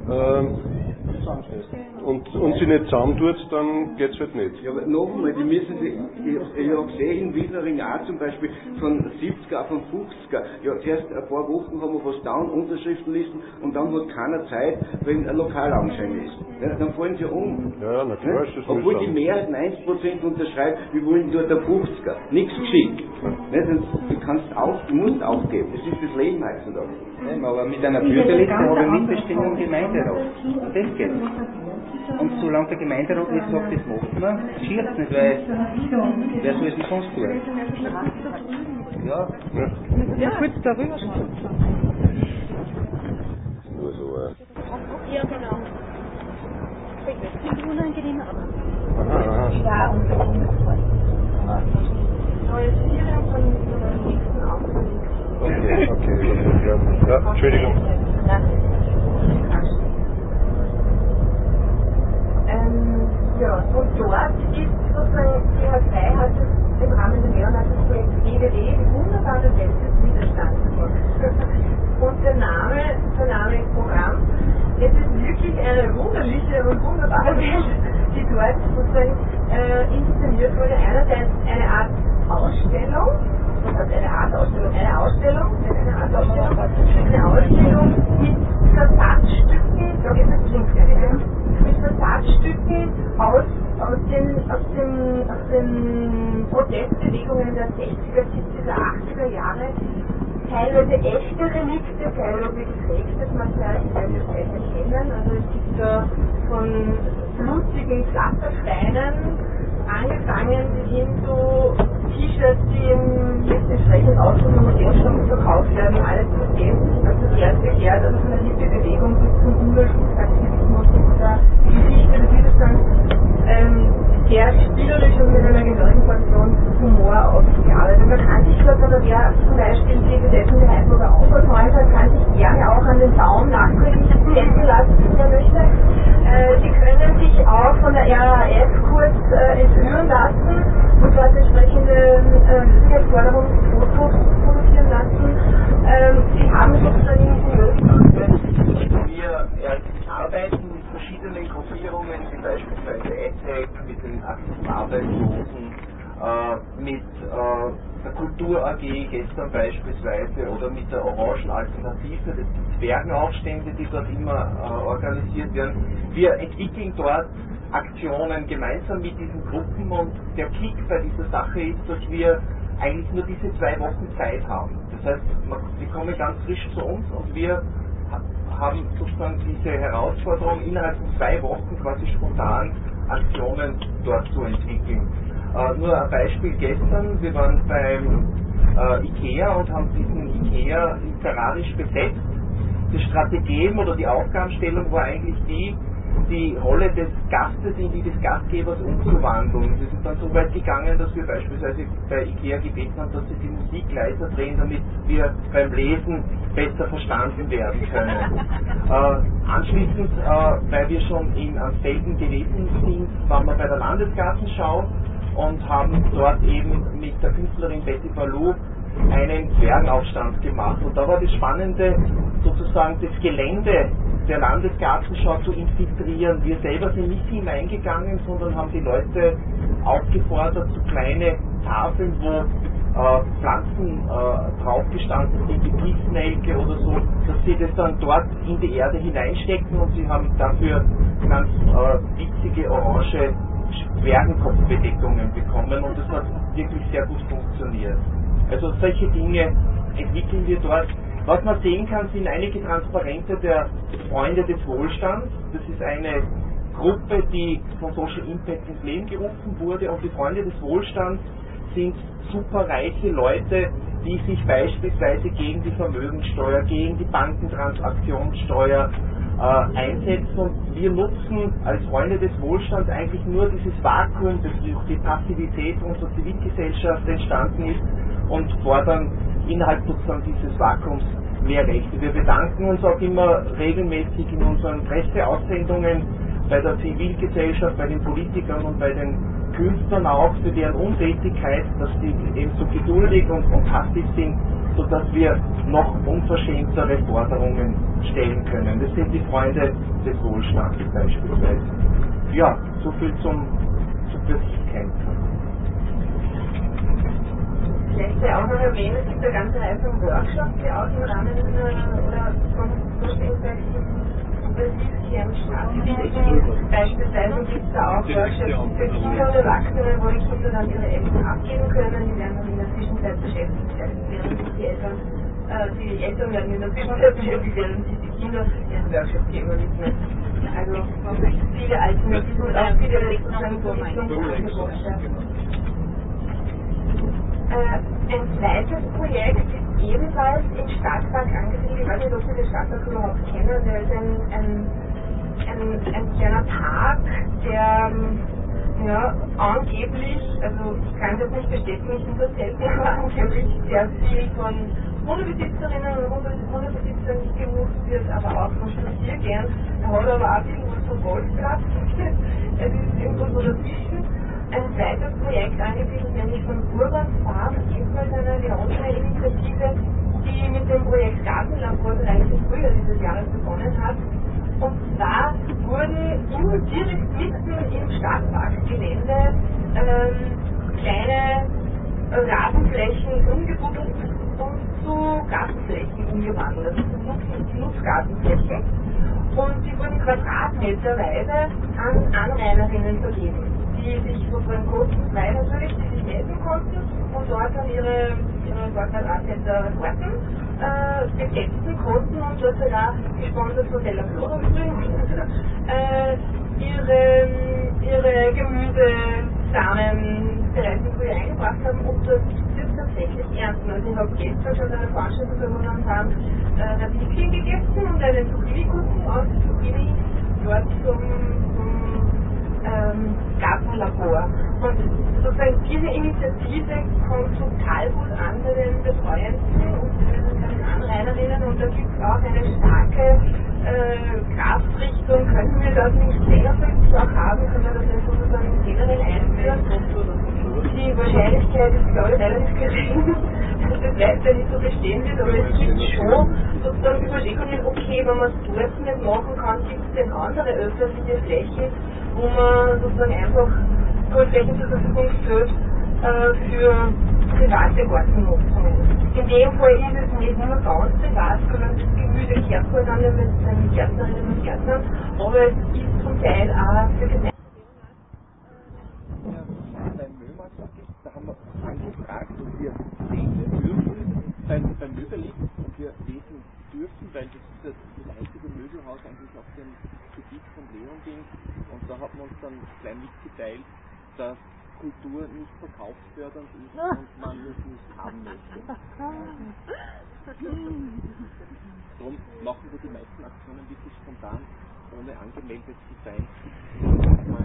und, und sie nicht zusammentut, dann geht es halt nicht. Ja, aber nochmal, die müssen sich, ich, ich habe gesehen, in Wiesnering auch zum Beispiel von siebziger auf fünfziger. Ja, zuerst ein paar Wochen haben wir was down, Unterschriftenlisten, und dann hat keiner Zeit, wenn ein Lokal angeschrieben ist. Ja, dann fallen sie um. Ja, na klar, ist das Obwohl mühsam. die Mehrheit neunzig Prozent unterschreibt, wir wollen dort der fünfziger. Nichts geschickt. Ja, du kannst auf, du musst aufgeben. Das ist das Leben heutzutage. Ja, aber mit einer Bürgerliste habe ich Mitbestimmung im Gemeinderat. Und das geht. Und solange der Gemeinderat nicht sagt, das macht man, geschieht es nicht, weil wer soll es denn sonst tun? Ja. Ja, kurz darüber schauen. Nur so, äh. Ja, genau. Die unangenehme Ja, und Projizierung von dem nächsten Auftrag. Okay, okay, okay, ja. Ja, Entschuldigung. Ähm, ja, und dort ist sozusagen C H zwei hat es im Rahmen der Leonhard das Projekt G W W, die wunderbare Welt des Widerstands. Und der Name, der Name ist Programm. Es ist wirklich eine wunderliche und wunderbare Welt, die dort sozusagen äh, inszeniert wurde. Einerseits eine Art Ausstellung, das heißt eine Art Ausstellung, eine Ausstellung, eine Art Ausstellung, eine Ausstellung mit Versatzstücken, da geht es links, mit Versatzstücken aus, aus, den, aus, den, aus den Protestbewegungen der sechziger, siebziger, achtziger Jahre, teilweise echte Relikte, teilweise geprägtes Material, ich werde das gleich erkennen, also es gibt da von blutigen Pflastersteinen angefangen bis hin zu T-Shirts, die im jetzt entsprechend Ausdruck im Museumsshop verkauft werden, alles zu sehen. Also das erste erklärt, also von der Hippie-Bewegung bis zum Umweltschutzaktivismus und der Geschichte des Widerstands ähm, sehr spielerisch und mit einer gehörigen Portion Humor ausgearbeitet. Man kann sich dort, aber wer zum Beispiel die Besetzung der Heidelberger aufgeräumt hat, kann sich gerne auch an den Baum nachträglich senden lassen, wenn er möchte. Äh, Sie können sich auch von der R A F kurz äh, entführen lassen und dort entsprechende äh, Lösungsforderungsfotos produzieren lassen. Ähm, Sie haben sozusagen die Möglichkeit. Wir arbeiten mit verschiedenen Gruppierungen, wie beispielsweise E T E C, mit den aktiven Arbeitslosen, äh, mit äh, der Kultur A G gestern beispielsweise oder mit der Orangen Alternative, das sind Zwergenaufstände, die dort immer äh, organisiert werden. Wir entwickeln dort Aktionen gemeinsam mit diesen Gruppen, und der Kick bei dieser Sache ist, dass wir eigentlich nur diese zwei Wochen Zeit haben. Das heißt, sie kommen ganz frisch zu uns und wir haben sozusagen diese Herausforderung, innerhalb von zwei Wochen quasi spontan Aktionen dort zu entwickeln. Äh, nur ein Beispiel gestern, wir waren beim äh, IKEA und haben diesen IKEA literarisch besetzt. Das Strategem oder die Aufgabenstellung war eigentlich die, die Rolle des Gastes in die des Gastgebers umzuwandeln. Wir sind dann so weit gegangen, dass wir beispielsweise bei IKEA gebeten haben, dass sie die Musik leiser drehen, damit wir beim Lesen besser verstanden werden können. Äh, anschließend, äh, weil wir schon in Amstelden gewesen sind, waren wir bei der Landesgartenschau und haben dort eben mit der Künstlerin Betty Ballou einen Zwergenaufstand gemacht. Und da war das Spannende, sozusagen das Gelände der Landesgartenschau zu infiltrieren. Wir selber sind nicht hineingegangen, sondern haben die Leute aufgefordert, so kleine Tafeln, wo äh, Pflanzen äh, draufgestanden sind, wie Piefnelke oder so, dass sie das dann dort in die Erde hineinstecken, und sie haben dafür ganz äh, witzige orange Zwergenkopfbedeckungen bekommen, und das hat wirklich sehr gut funktioniert. Also solche Dinge entwickeln wir dort. Was man sehen kann, sind einige Transparente der Freunde des Wohlstands. Das ist eine Gruppe, die von Social Impact ins Leben gerufen wurde, und die Freunde des Wohlstands sind superreiche Leute, die sich beispielsweise gegen die Vermögensteuer, gegen die Bankentransaktionssteuer äh, einsetzen, und wir nutzen als Freunde des Wohlstands eigentlich nur dieses Vakuum, das durch die Passivität unserer Zivilgesellschaft entstanden ist, und fordern innerhalb sozusagen dieses Vakuums mehr Rechte. Wir bedanken uns auch immer regelmäßig in unseren Presseaussendungen bei der Zivilgesellschaft, bei den Politikern und bei den Künstlern auch für deren Untätigkeit, dass sie eben so geduldig und, und passiv sind, sodass wir noch unverschämtere Forderungen stellen können. Das sind die Freunde des Wohlstands beispielsweise. Ja, so viel zum Subversivkämpfen. Vielleicht auch noch erwähnen, es gibt eine ganze Reihe von Workshops, die auch im Rahmen äh, oder von Subversivkämpfen stattfinden. Beispielsweise gibt es da auch Workshops für Kinder und Erwachsene, wo die Kinder dann ihre Eltern abgeben können. Die werden dann in der Zwischenzeit beschäftigt, während die Eltern, äh, die Eltern werden in der Zwischenzeit beschäftigt, während sich die Kinder ihren Workshops geben und widmen. Also viele Alternativen und auch viele Vermittlungsangebote. Äh, ein zweites Projekt ist ebenfalls im Stadtpark angesiedelt. Ich weiß nicht, ob Sie den Stadtpark überhaupt kennen. Der ist ein, ein, ein, ein kleiner Park, der ja, angeblich, also ich kann das nicht bestätigen, ich bin das selten, aber angeblich sehr viel von Hundebesitzerinnen und Hundebesitzern genutzt wird, aber auch von Spaziergängern. Er hat aber auch viel was vom Golfplatz. Es ist irgendwo so dazwischen. Ein zweites Projekt angesiedelt, nämlich von Urban Farm, ebenfalls eine Leontiner Initiative, die mit dem Projekt Gartenlabor bereits im Frühjahr dieses Jahres begonnen hat. Und zwar wurden im, direkt mitten im Stadtparkgelände ähm, kleine äh, Rasenflächen umgebuddelt und zu Gartenflächen umgewandelt, also zu Nutz- Nutzgartenflächen. Und die wurden quadratmeterweise an Anrainerinnen vergeben, die sich sozusagen kostenfrei natürlich, die sich melden konnten und dort dann ihre, ihre Quadratmeter Garten äh, besetzen konnten und dort sogar gesponsert von Della Flora übrigens äh, ihre, ihre Gemüsesamen bereits im Frühjahr eingebracht haben, und das wird tatsächlich ernten. Also ich habe gestern schon eine Veranstaltung bei Urban Farm äh, der Pickling gegessen und einen Zucchini-Kuchen aus Zucchini dort zum, zum ähm, Gartenlabor. Und sozusagen diese Initiative kommt total gut an bei den Betreuenden und bei den Anrainerinnen, und da gibt es auch eine starke äh, Kraftrichtung. Können wir das nicht längerfristig auch haben, können wir das nicht sozusagen generell einführen? Die Wahrscheinlichkeit ist, glaube ich, relativ gering, dass das weiter nicht so bestehen wird, aber es gibt schon sozusagen Überlegungen, okay, wenn man es dort nicht machen kann, gibt es denn andere öffentliche Flächen, wo man sozusagen einfach Grundflächen zur Verfügung stellt äh, für private Gartennutzungen. In dem Fall ist es nicht nur ganz privat, sondern das Gemüse kehrt voneinander mit den Gärtnerinnen und Gärtnern, aber es ist zum Teil auch für Gemeinden. da haben wir angefragt, ob wir lesen dürfen beim, beim Möbeli, ob wir lesen dürfen, weil das ist das, das einzige Möbelhaus eigentlich auf dem Gebiet von Leonding, und da hat man uns dann gleich mitgeteilt, dass Kultur nicht verkaufsfördernd ist und man es nicht haben möchte. Darum machen wir die meisten Aktionen wirklich spontan, ohne angemeldet zu sein. Manchmal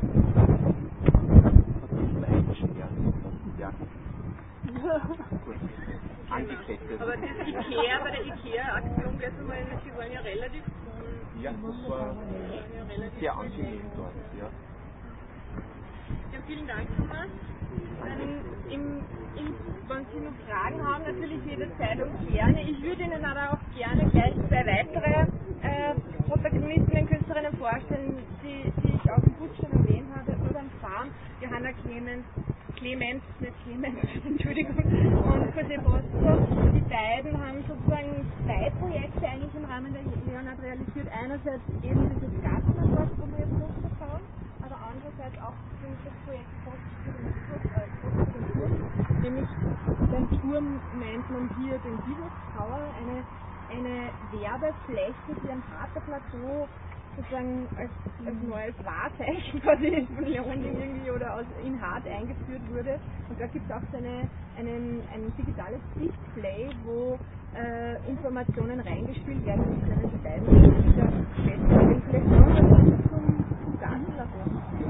eingesperrt. Ja. Gut. Angekettet. Aber das Ikea, bei der Ikea-Aktion gestern mal, die waren ja relativ cool. Ja, das war ja relativ sehr angenehm dort. Ja. Ja, vielen Dank, Thomas. Ähm, im, im, wenn Sie noch Fragen haben, natürlich jederzeit und gerne. Ich würde Ihnen aber auch gerne gleich zwei weitere äh, Protagonisten und Künstlerinnen vorstellen, die, die ich auch im Buch schon erwähnt habe, Urban Farm, Johanna Clemens, Clemens, nicht Clemens, Entschuldigung, und José Bosco. Die beiden haben sozusagen zwei Projekte eigentlich im Rahmen der Leonhard realisiert. Einerseits eben dieses Gartenabwort, wo wir jetzt hochgefahren, aber andererseits auch das Projekt Postkultur, nämlich beim Turm meint man hier den Divox Tower, eine, eine Werbefläche, die am Harter Plateau sozusagen als, als neues Wahrzeichen quasi von Leonding irgendwie oder aus, in Hart eingeführt wurde. Und da gibt es auch so eine, einen, ein digitales Display, wo äh, Informationen reingespielt werden. Das können die beiden feststellen. Vielleicht noch was zum, zum Gartenlabor.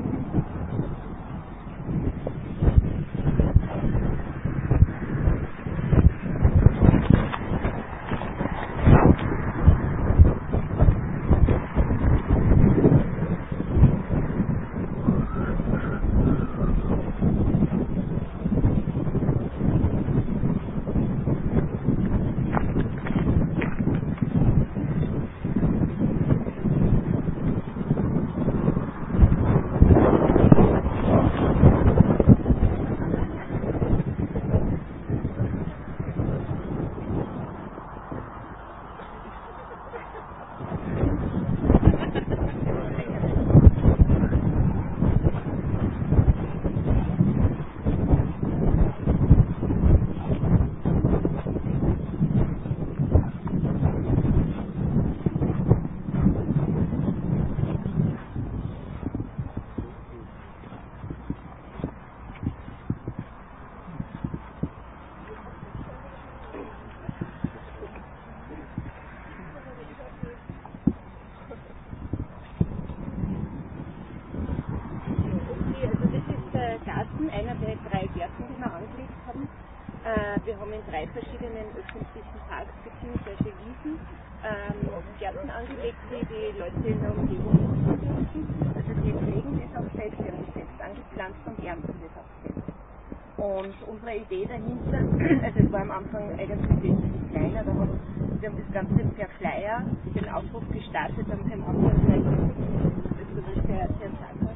Einer der drei Gärten, die wir angelegt haben. Äh, wir haben in drei verschiedenen öffentlichen Parks bzw. Wiesen ähm, Gärten angelegt, die die Leute in der Umgebung nutzen. Also die pflegen das auch selbst, die haben das selbst angepflanzt und ernten das auch selbst. Und unsere Idee dahinter, also es war am Anfang eigentlich wesentlich kleiner, da haben wir haben das Ganze per Flyer, den Aufruf gestartet am Mountainbike. Das ist sehr, sehr zahlreich.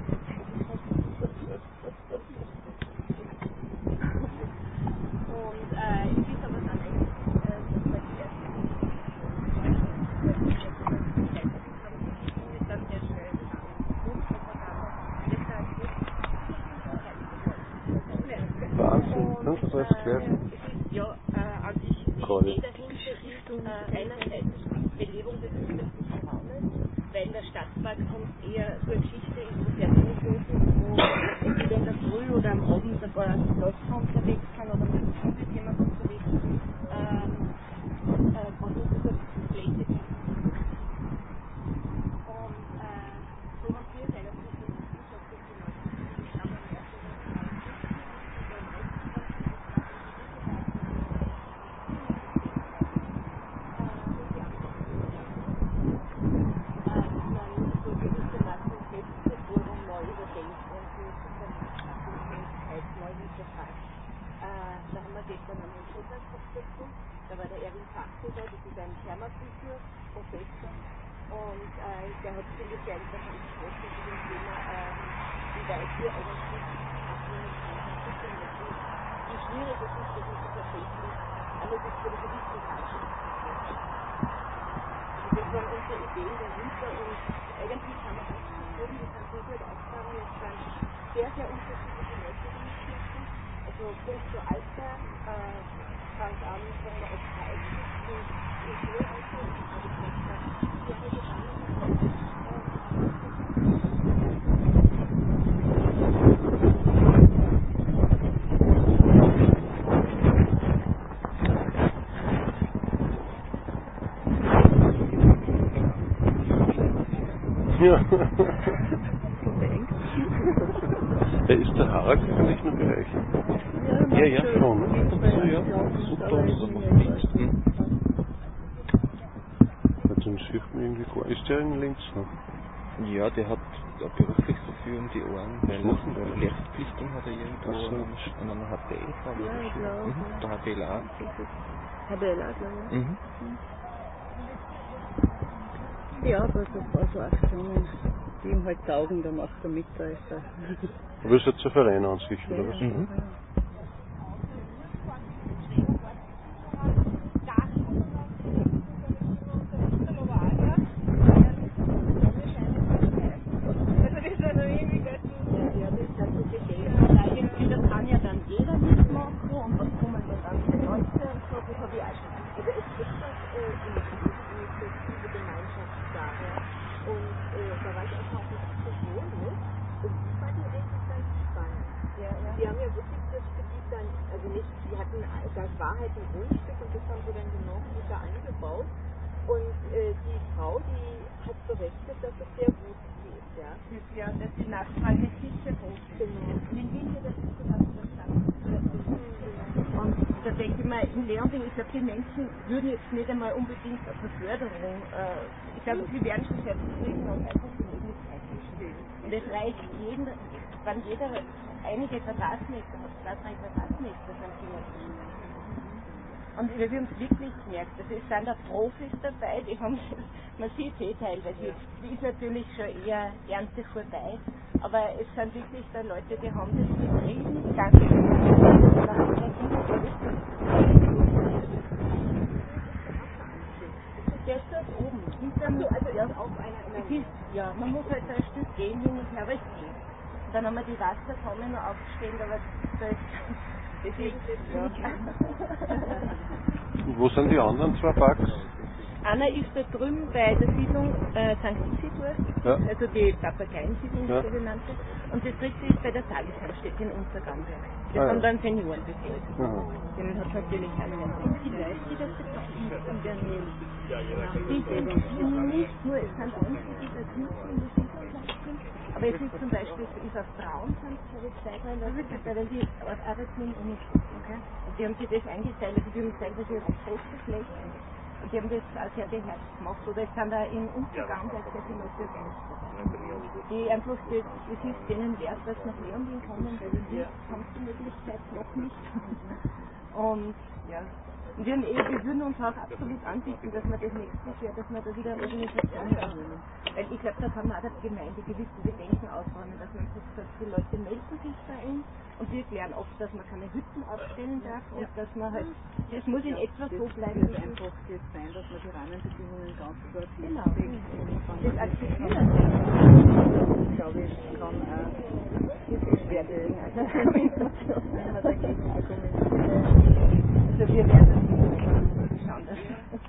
Und äh, in dieser was anderes, äh, zum Beispiel ist das sehr schnell Wahnsinn, fünfunddreißig Querden. Ja, äh, an sich die Idee dahinter ist äh, einerseits Belebung des öffentlichen Raumes, weil der Stadtpark sonst eher so eine Geschichte ist, wo sehr wenig los ist, wo entweder in der Früh oder am Abend ein paar Läufer unterwegs kann oder mit dem Kind ist jemand unterwegs. Ähm, äh, was ist das ein Fläche? Und äh, so haben wir es eigentlich versucht, dass die Leute die haben am ersten Da haben wir gestern einen Schulterkopf dazu. Da war der Erwin Fachtel da, das ist ein Permakultur-Professor. Und äh, der hat viel gezeigt, dass er gesprochen zu dem Thema, äh, wie weit wir eigentlich abnehmen können. Wie schwierig es ist, dass es tatsächlich alles ist für die Wissenschaft. Also das waren unsere Ideen dahinter und eigentlich haben wir ausgezogen, wir sind sehr gut aufgefahren, es waren sehr, sehr unterschiedliche Leute, die mitmachen. Also puncto Alter äh, fängt an, wenn man auf dreißig und im Schulalter, also Ja. Der ist der Harald eigentlich noch bereichert? Ja, ja, schon. So, ja. Super, und dann macht Dienst. Hm. Hat den Schiff irgendwie gar. Ist der in Linz noch? Ja, der hat ja, beruflich so viel um die Ohren, weil er Lehrverpflichtung hat er irgendwo so. an einer H T L, glaube ich. Ja, ich glaube. Mhm. Der H B L A. H B L A, glaube ich. Mhm. Ja, aber so ein paar so Aktionen, die ihm halt taugen, da macht er mit, da ist er. Aber ist jetzt ein Verein an sich, oder Ja, was? Mhm. das war halt ein Grundstück und das haben sie dann genommen, wieder eingebaut. Und äh, die Frau, die hat berichtet, dass es sehr gut geht. Ja, das, ja dass die Nachfrage sicher hoch ist. Genau. In Wien das ist so was verstanden. Und da denke ich mal, in Leonding, ich glaube, die Menschen würden jetzt nicht einmal unbedingt auf eine Förderung, äh, ich glaube, sie werden schon selbst kriegen und einfach die Möglichkeit stellen. Und es reicht jedem, wenn jeder einige Quadratmeter, zwei, drei Quadratmeter sind Kinder. Und wir haben es wirklich gemerkt, also es sind da Profis dabei, die haben, man sieht eh teilweise, die ist natürlich schon eher Ernte vorbei, aber es sind wirklich da Leute, die haben das betrieben, die ganze der ist dort oben, also, also ja, auf einer, es ist, ja, man muss halt ein Stück gehen hin und her, aber es geht. Und dann haben wir die Wassertonne noch aufgestellt, aber da ist das ist, ja. Und wo sind die anderen zwei Parks? Einer ist da drüben bei der Siedlung äh, Sankt Isidor, Ja. also die Papageiensiedlung, Ja. die so genannt wird. Und das dritte ist bei der Tagesheimstätte in Untergamberg. Das Ah, haben ja. dann Senioren betreut. Aha. Denen hat es natürlich keiner. Und die Leute, die das betreut in der Nähe, die sind nicht nur, es sind einige, die da hinten in der Siedlung sind, aber es ist zum Beispiel, es ist auf Braun, habe ich zwei, drei Leute, weil die arbeiten in Uni. Okay. Und die haben sich das eingeteilt, also die haben gesagt, das ist große Fläche. Und die haben das auch sehr beherzt gemacht. Oder es sind da in Untergang sehr viele Leute die einfach, das, das ist denen wert, dass sie nach Leonding kommen, weil wir haben die Möglichkeit noch nicht. Und ja, und wir, haben eh, wir würden uns auch absolut anbieten, dass wir das nächstes Jahr, dass wir da wieder eine Organisation übernehmen. Weil ich glaube, da kann man auch der Gemeinde gewisse Bedenken ausräumen, dass man sich sagt, die Leute melden sich bei uns und wir klären oft, dass man keine Hütten aufstellen darf und dass man halt, das muss in etwa so bleiben. Es wird einfach jetzt sein, dass man die Rahmenbedingungen ganz klar festlegt. Genau. Das akzeptieren wir. Ich glaube, ich kann auch Beschwerde, also wenn man dagegen argumentiert. Also wir werden schauen, dass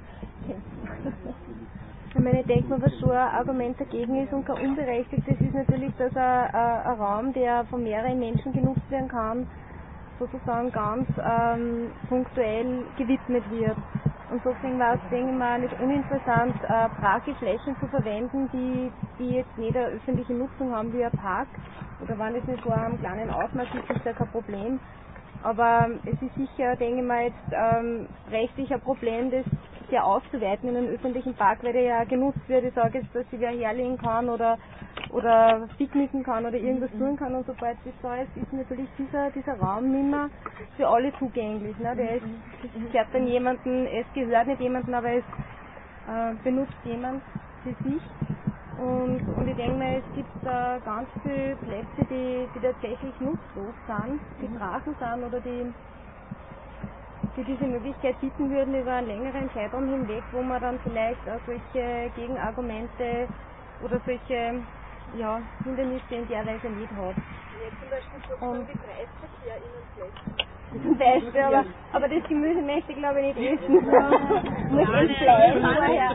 ich meine, ich denke mal, was schon ein Argument dagegen ist und kein unberechtigtes ist natürlich, dass ein, ein Raum, der von mehreren Menschen genutzt werden kann, sozusagen ganz ähm, punktuell gewidmet wird. Und deswegen war es, denke ich mal, nicht uninteressant, äh, brachige Flächen zu verwenden, die, die jetzt nicht eine öffentliche Nutzung haben wie ein Park. Oder wenn es nicht so einem kleinen Ausmaß ist, ist ja kein Problem. Aber es ist sicher, denke ich mal, jetzt ähm, rechtlich ein Problem, das sehr auszuweiten in einen öffentlichen Park, weil der ja genutzt wird. Ich sage jetzt, dass sich wer herlegen kann oder oder picknicken kann oder irgendwas tun kann, und sobald das da ist, ist natürlich dieser, dieser Raum nicht mehr für alle zugänglich. Ne? Der ist, das gehört dann jemanden, es gehört nicht jemandem, aber es äh, benutzt jemand für sich. Und, und ich denke mal, es gibt da ganz viele Plätze, die, die tatsächlich nutzlos sind, die Straßen sind oder die, die diese Möglichkeit bieten würden über einen längeren Zeitraum hinweg, wo man dann vielleicht auch solche Gegenargumente oder solche ja, Hindernisse in der Weise nicht hat. Ja, zum Beispiel so und wie Kreisverkehr in den Plätzen. Zum Beispiel, aber, ja. aber das Gemüse möchte ich glaube ich nicht essen. Muss ich Fleisch vorher.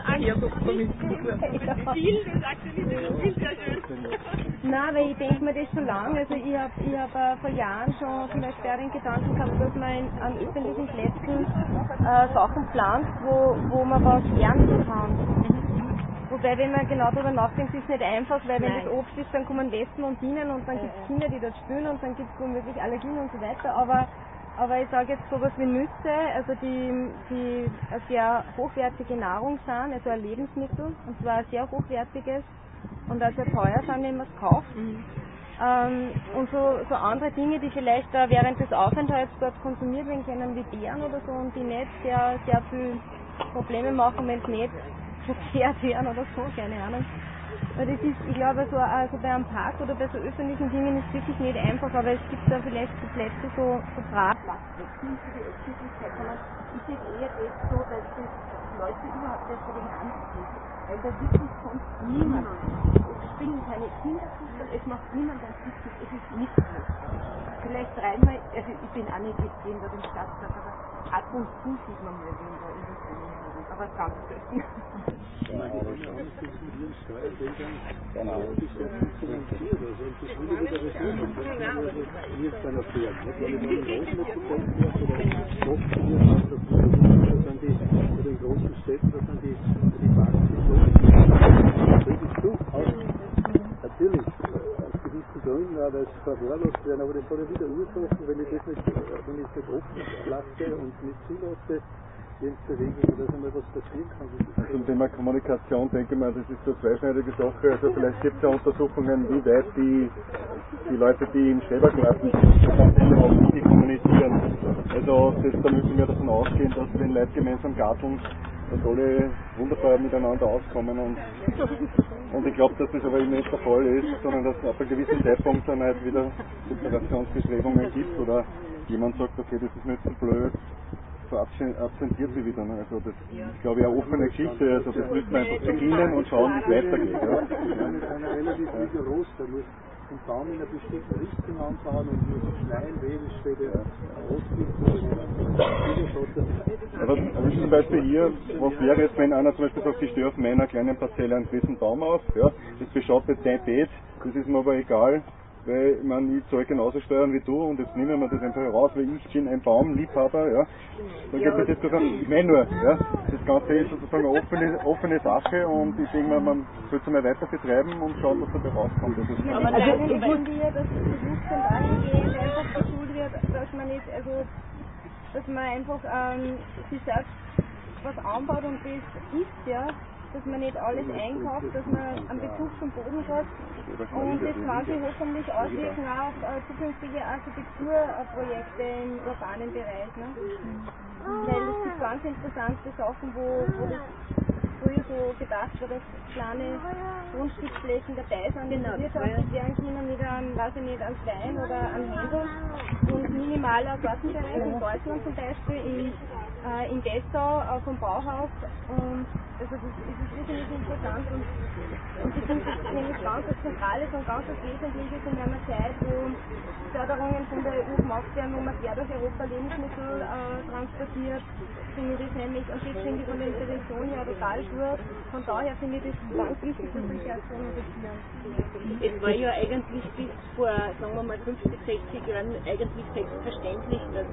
Nein, weil ich denke mir das schon lange. Also ich habe ich hab, äh, vor Jahren schon zum Beispiel auch den Gedanken gehabt, dass man an öffentlichen Plätzen äh, Sachen pflanzt, wo, wo man was ernten kann. Wobei, wenn man genau darüber nachdenkt, ist es nicht einfach, weil wenn Nein. das Obst ist, dann kommen Wespen und Bienen und dann gibt es Kinder, die dort spielen und dann gibt es womöglich Allergien und so weiter. Aber, aber ich sage jetzt sowas wie Nüsse, also die, die eine sehr hochwertige Nahrung sind, also ein Lebensmittel, und zwar ein sehr hochwertiges und auch sehr teuer sind, wenn man es kauft. Mhm. Ähm, und so, so andere Dinge, die vielleicht äh, während des Aufenthalts dort konsumiert werden können, wie Beeren oder so, und die nicht sehr, sehr viel Probleme machen, wenn es nicht verkehrt werden oder so, keine Ahnung. Weil das ist, ich glaube, so also bei einem Park oder bei so öffentlichen Dingen ist es wirklich nicht einfach, aber es gibt da vielleicht so Plätze, so, so brav. Ich sehe eher das so, dass das Leute überhaupt nicht so den anziehen. Weil da wirklich kommt niemand. Es springen keine Kinderfußball, es macht niemand ein Fußball, es ist nichts los. Vielleicht dreimal, also ich bin auch nicht jetzt jeden Tag im Stadtpark, aber ab und zu sieht man mal wen da in der Sonne. Aber ganz selten. Genau. Das ist ja finanziert, also und das würde wieder Ressourcen kosten, also irgendeiner Firma. Wenn ich einen Großmetropol fährt oder Stockvierwirtschaft, das sind die, bei den großen Städten, das sind die, die Parks so. Das ist durchaus, natürlich, aus gewissen Gründen, auch weil es verwahrlost werden, aber das hat ja wieder Ursachen, wenn ich das nicht, wenn ich das nicht offen lasse und nicht zulasse, Bewegung, dass einmal was passieren kann. Also zum Thema Kommunikation denke ich mal, das ist so eine zweischneidige Sache. Also vielleicht gibt es ja Untersuchungen, wie weit die, die Leute, die im Schrebergarten sind, wie die kommunizieren. Also das, da müssen wir davon ausgehen, dass wenn Leute gemeinsam garteln, dass alle wunderbar miteinander auskommen. Und, und ich glaube, dass das aber eben nicht der Fall ist, sondern dass es ab einem gewissen Zeitpunkt dann halt wieder Separationsbestrebungen gibt oder jemand sagt, okay, das ist nicht so blöd. So absentiert sie wieder. Also das ist, glaube ich, eine offene Geschichte. Also das müssen wir einfach beginnen und schauen, wie es weitergeht. Ja. Das ist eine relativ rigoros. Da muss den Baum in einer bestimmten Richtung anbauen und muss schneien, wehen, steht ja aber, aber zum Beispiel hier, was wäre jetzt, wenn einer zum Beispiel sagt, ich stehe auf meiner kleinen Parzelle einen gewissen Baum auf, ja, das beschaut jetzt dein Beet, das ist mir aber egal. Weil ich meine, ich zahle genauso Steuern wie du und jetzt nehmen wir das einfach heraus, weil ich bin ein Baumliebhaber, ja. Dann geht das jetzt sogar, ich meine nur, ja, das Ganze ist sozusagen eine offene, offene Sache und ich denke mal, man sollte es mal weiter betreiben und schauen, was dabei rauskommt. Das ist ja, aber also ich finde ja, dass das Bewusstsein dahingehend einfach geschult wird, dass man nicht, also, dass man einfach ähm, sich selbst was anbaut und das isst, ja. Dass man nicht alles einkauft, dass man einen Bezug zum Boden hat und das kann sich hoffentlich auswirken auf äh, zukünftige Architekturprojekte im urbanen Bereich. Ne? Weil es gibt ganz interessante Sachen, wo, wo das früher so gedacht war, dass kleine Grundstücksflächen dabei sind, die bewirtschaftet werden können mit einem, weiß ich nicht, einem Stein oder einem Händel und minimaler Gartenbereich in Deutschland zum Beispiel, in, äh, in Dessau äh, vom Bauhaus und also das ist wirklich interessant und, und ich finde das nämlich ganz was Zentrales und ganz was Wesentliches in einer Zeit, wo Förderungen von der E U gemacht werden, wo man quer durch Europa Lebensmittel äh, transportiert, finde ich das nämlich, und das finde ich von der Intervention ja total gut, von daher finde ich das ganz wichtig, dass wir das zu investieren. Es war ja eigentlich bis vor, sagen wir mal, fünfzig, sechzig Jahren eigentlich selbstverständlich, dass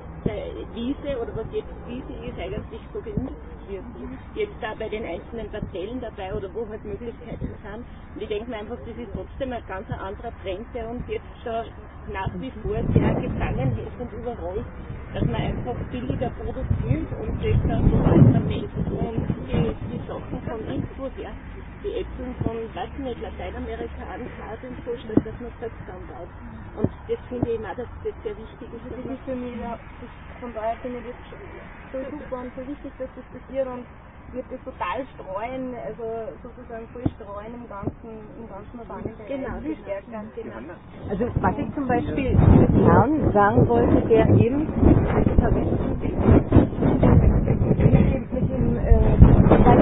Wiese oder was jetzt Wiese ist, eigentlich so genutzt wird. Jetzt da bei den einzelnen Parzellen dabei oder wo halt Möglichkeiten sind. Und ich denke mir einfach, das ist trotzdem ein ganz anderer Trend, der uns jetzt schon nach wie vor sehr gefangen ist und überrollt, dass man einfach billiger produziert und das dann so weitermacht. Und die, die Sachen von irgendwo her, die Äpfel von, weiß ich nicht, Lateinamerika anfahrt und so, statt dass man es selbst anbaut. Und das finde ich auch, dass das sehr wichtig ist. Das ist für mich, ja, das, von daher finde ich das so super und so wichtig, dass das passiert und wird das total streuen, also sozusagen voll streuen im ganzen, im ganzen urbanen Bereich. Genau, viel stärker. Genau. Also was ich zum Beispiel mit Herrn sagen wollte, der eben mit dem, mit dem äh,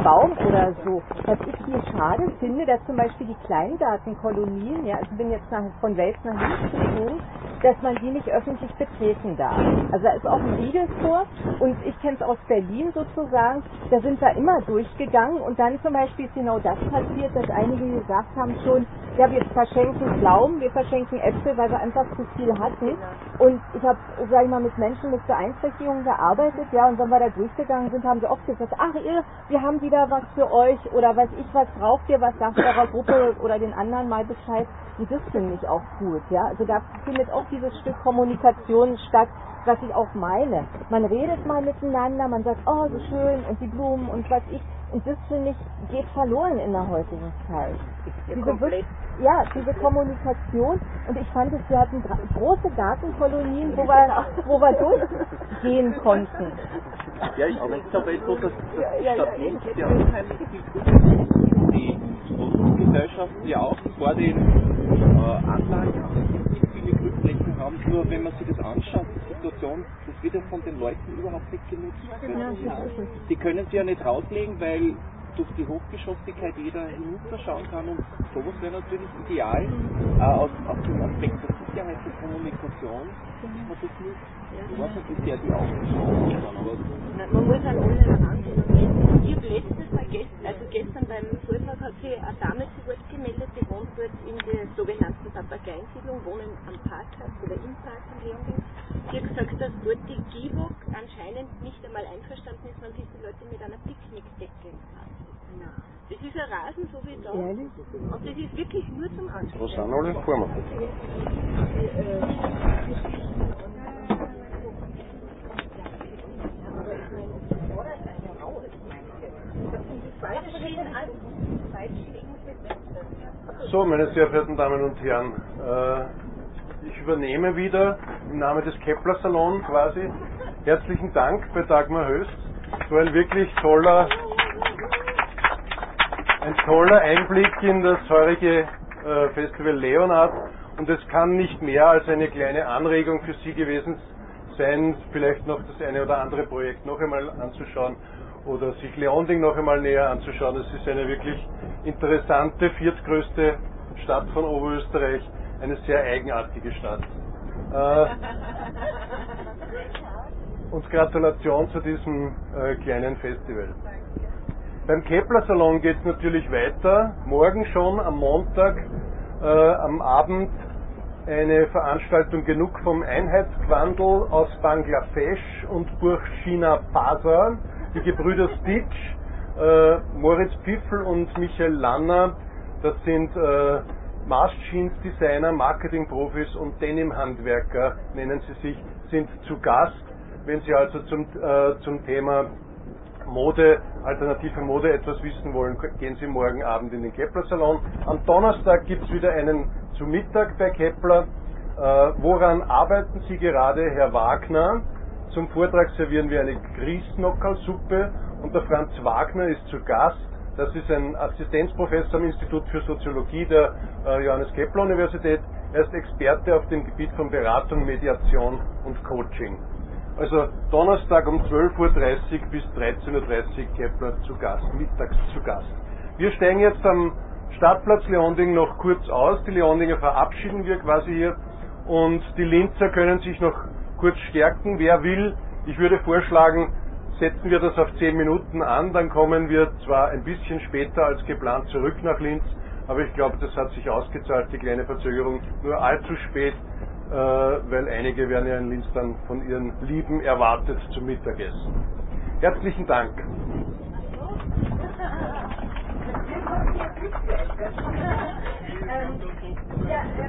Baum oder so. Was ich hier schade finde, dass zum Beispiel die Kleingartenkolonien, ja, also ich bin jetzt nach, von Wels nach links gezogen, dass man die nicht öffentlich betreten darf. Also da ist auch ein Riegel vor und ich kenne es aus Berlin sozusagen, da sind wir immer durchgegangen und dann zum Beispiel ist genau das passiert, dass einige gesagt haben schon, ja, wir verschenken Pflaumen, wir verschenken Äpfel, weil wir einfach zu viel hatten. Und ich habe, sag ich mal, mit Menschen mit Beeinträchtigungen gearbeitet, ja, und wenn wir da durchgegangen sind, haben sie oft gesagt, ach ihr, wir haben wieder was für euch oder weiß ich, was braucht ihr, was sagt eurer Gruppe oder den anderen mal Bescheid. Und das finde ich auch gut, ja. Also da findet auch dieses Stück Kommunikation statt, was ich auch meine. Man redet mal miteinander, man sagt, oh, so schön und die Blumen und was ich. Und das, finde ich, geht verloren in der heutigen Zeit. Ja, diese komplett. Ja, diese Kommunikation. Und ich fand es, wir hatten große Gartenkolonien, wo wir, wo wir durchgehen konnten. Ja, ich denke aber jetzt so, dass, dass die Ja, ja, Stadt Linz ja. ja unheimlich viel die Wohnungsgesellschaften ja auch vor den äh, Anlagen nicht viele Grünflächen haben. Nur wenn man sich das anschaut, die Situation, das wird ja von den Leuten überhaupt nicht genutzt. Die können sie ja nicht rauslegen, weil durch die Hochgeschossigkeit jeder hinunterschauen kann und sowas wäre natürlich ideal, äh, aus, aus dem Aspekt der Sicherheit der Kommunikation, dass man das nicht, ich weiß nicht, wie sehr die aufgeschlossen sind, aber man muss an alle herangehen. Ich habe letztes Mal, gest, also gestern beim Vortrag hat sich eine Dame zu Wort gemeldet, die wohnt dort in der sogenannten Papageiensiedlung, wohnen am Parkhaus oder im Park in Leonding. Sie hat gesagt, dass dort die G W O G anscheinend nicht einmal einverstanden ist, wenn sich die Leute mit einer Picknickdecke haben. Das ist ein Rasen, so wie da. Und das ist wirklich nur zum Anschauen. Wo sind alle Formen? So, meine sehr verehrten Damen und Herren, äh, ich übernehme wieder im Namen des Kepler Salon quasi. Herzlichen Dank bei Dagmar Höst. Es war ein wirklich toller, ein toller Einblick in das heurige äh, Festival Leonhard und es kann nicht mehr als eine kleine Anregung für Sie gewesen sein, vielleicht noch das eine oder andere Projekt noch einmal anzuschauen oder sich Leonding noch einmal näher anzuschauen. Es ist eine wirklich interessante, viertgrößte Stadt von Oberösterreich, eine sehr eigenartige Stadt. Äh, und Gratulation zu diesem äh, kleinen Festival. Beim Kepler Salon geht es natürlich weiter. Morgen schon am Montag äh, am Abend eine Veranstaltung Genug vom Einheitsquandel aus Bangladesch und Burkina Faso. Die Gebrüder Stitch, äh, Moritz Pfiffl und Michael Lanner, das sind äh, Mast Jeans Designer, Marketingprofis und Denim-Handwerker, nennen sie sich, sind zu Gast. Wenn Sie also zum, äh, zum Thema Mode, alternative Mode etwas wissen wollen, gehen Sie morgen Abend in den Kepler Salon. Am Donnerstag gibt es wieder einen zu Mittag bei Kepler. Äh, woran arbeiten Sie gerade, Herr Wagner? Zum Vortrag servieren wir eine Grießnockerlsuppe und der Franz Wagner ist zu Gast. Das ist ein Assistenzprofessor am Institut für Soziologie der äh, Johannes Kepler Universität. Er ist Experte auf dem Gebiet von Beratung, Mediation und Coaching. Also Donnerstag um zwölf Uhr dreißig bis dreizehn Uhr dreißig Kepler zu Gast, mittags zu Gast. Wir steigen jetzt am Stadtplatz Leonding noch kurz aus. Die Leondinger verabschieden wir quasi hier und die Linzer können sich noch kurz stärken. Wer will, ich würde vorschlagen, setzen wir das auf zehn Minuten an, dann kommen wir zwar ein bisschen später als geplant zurück nach Linz, aber ich glaube, das hat sich ausgezahlt, die kleine Verzögerung, nur allzu spät, äh, weil einige werden ja in Linz dann von ihren Lieben erwartet zum Mittagessen. Herzlichen Dank. Ähm, ja,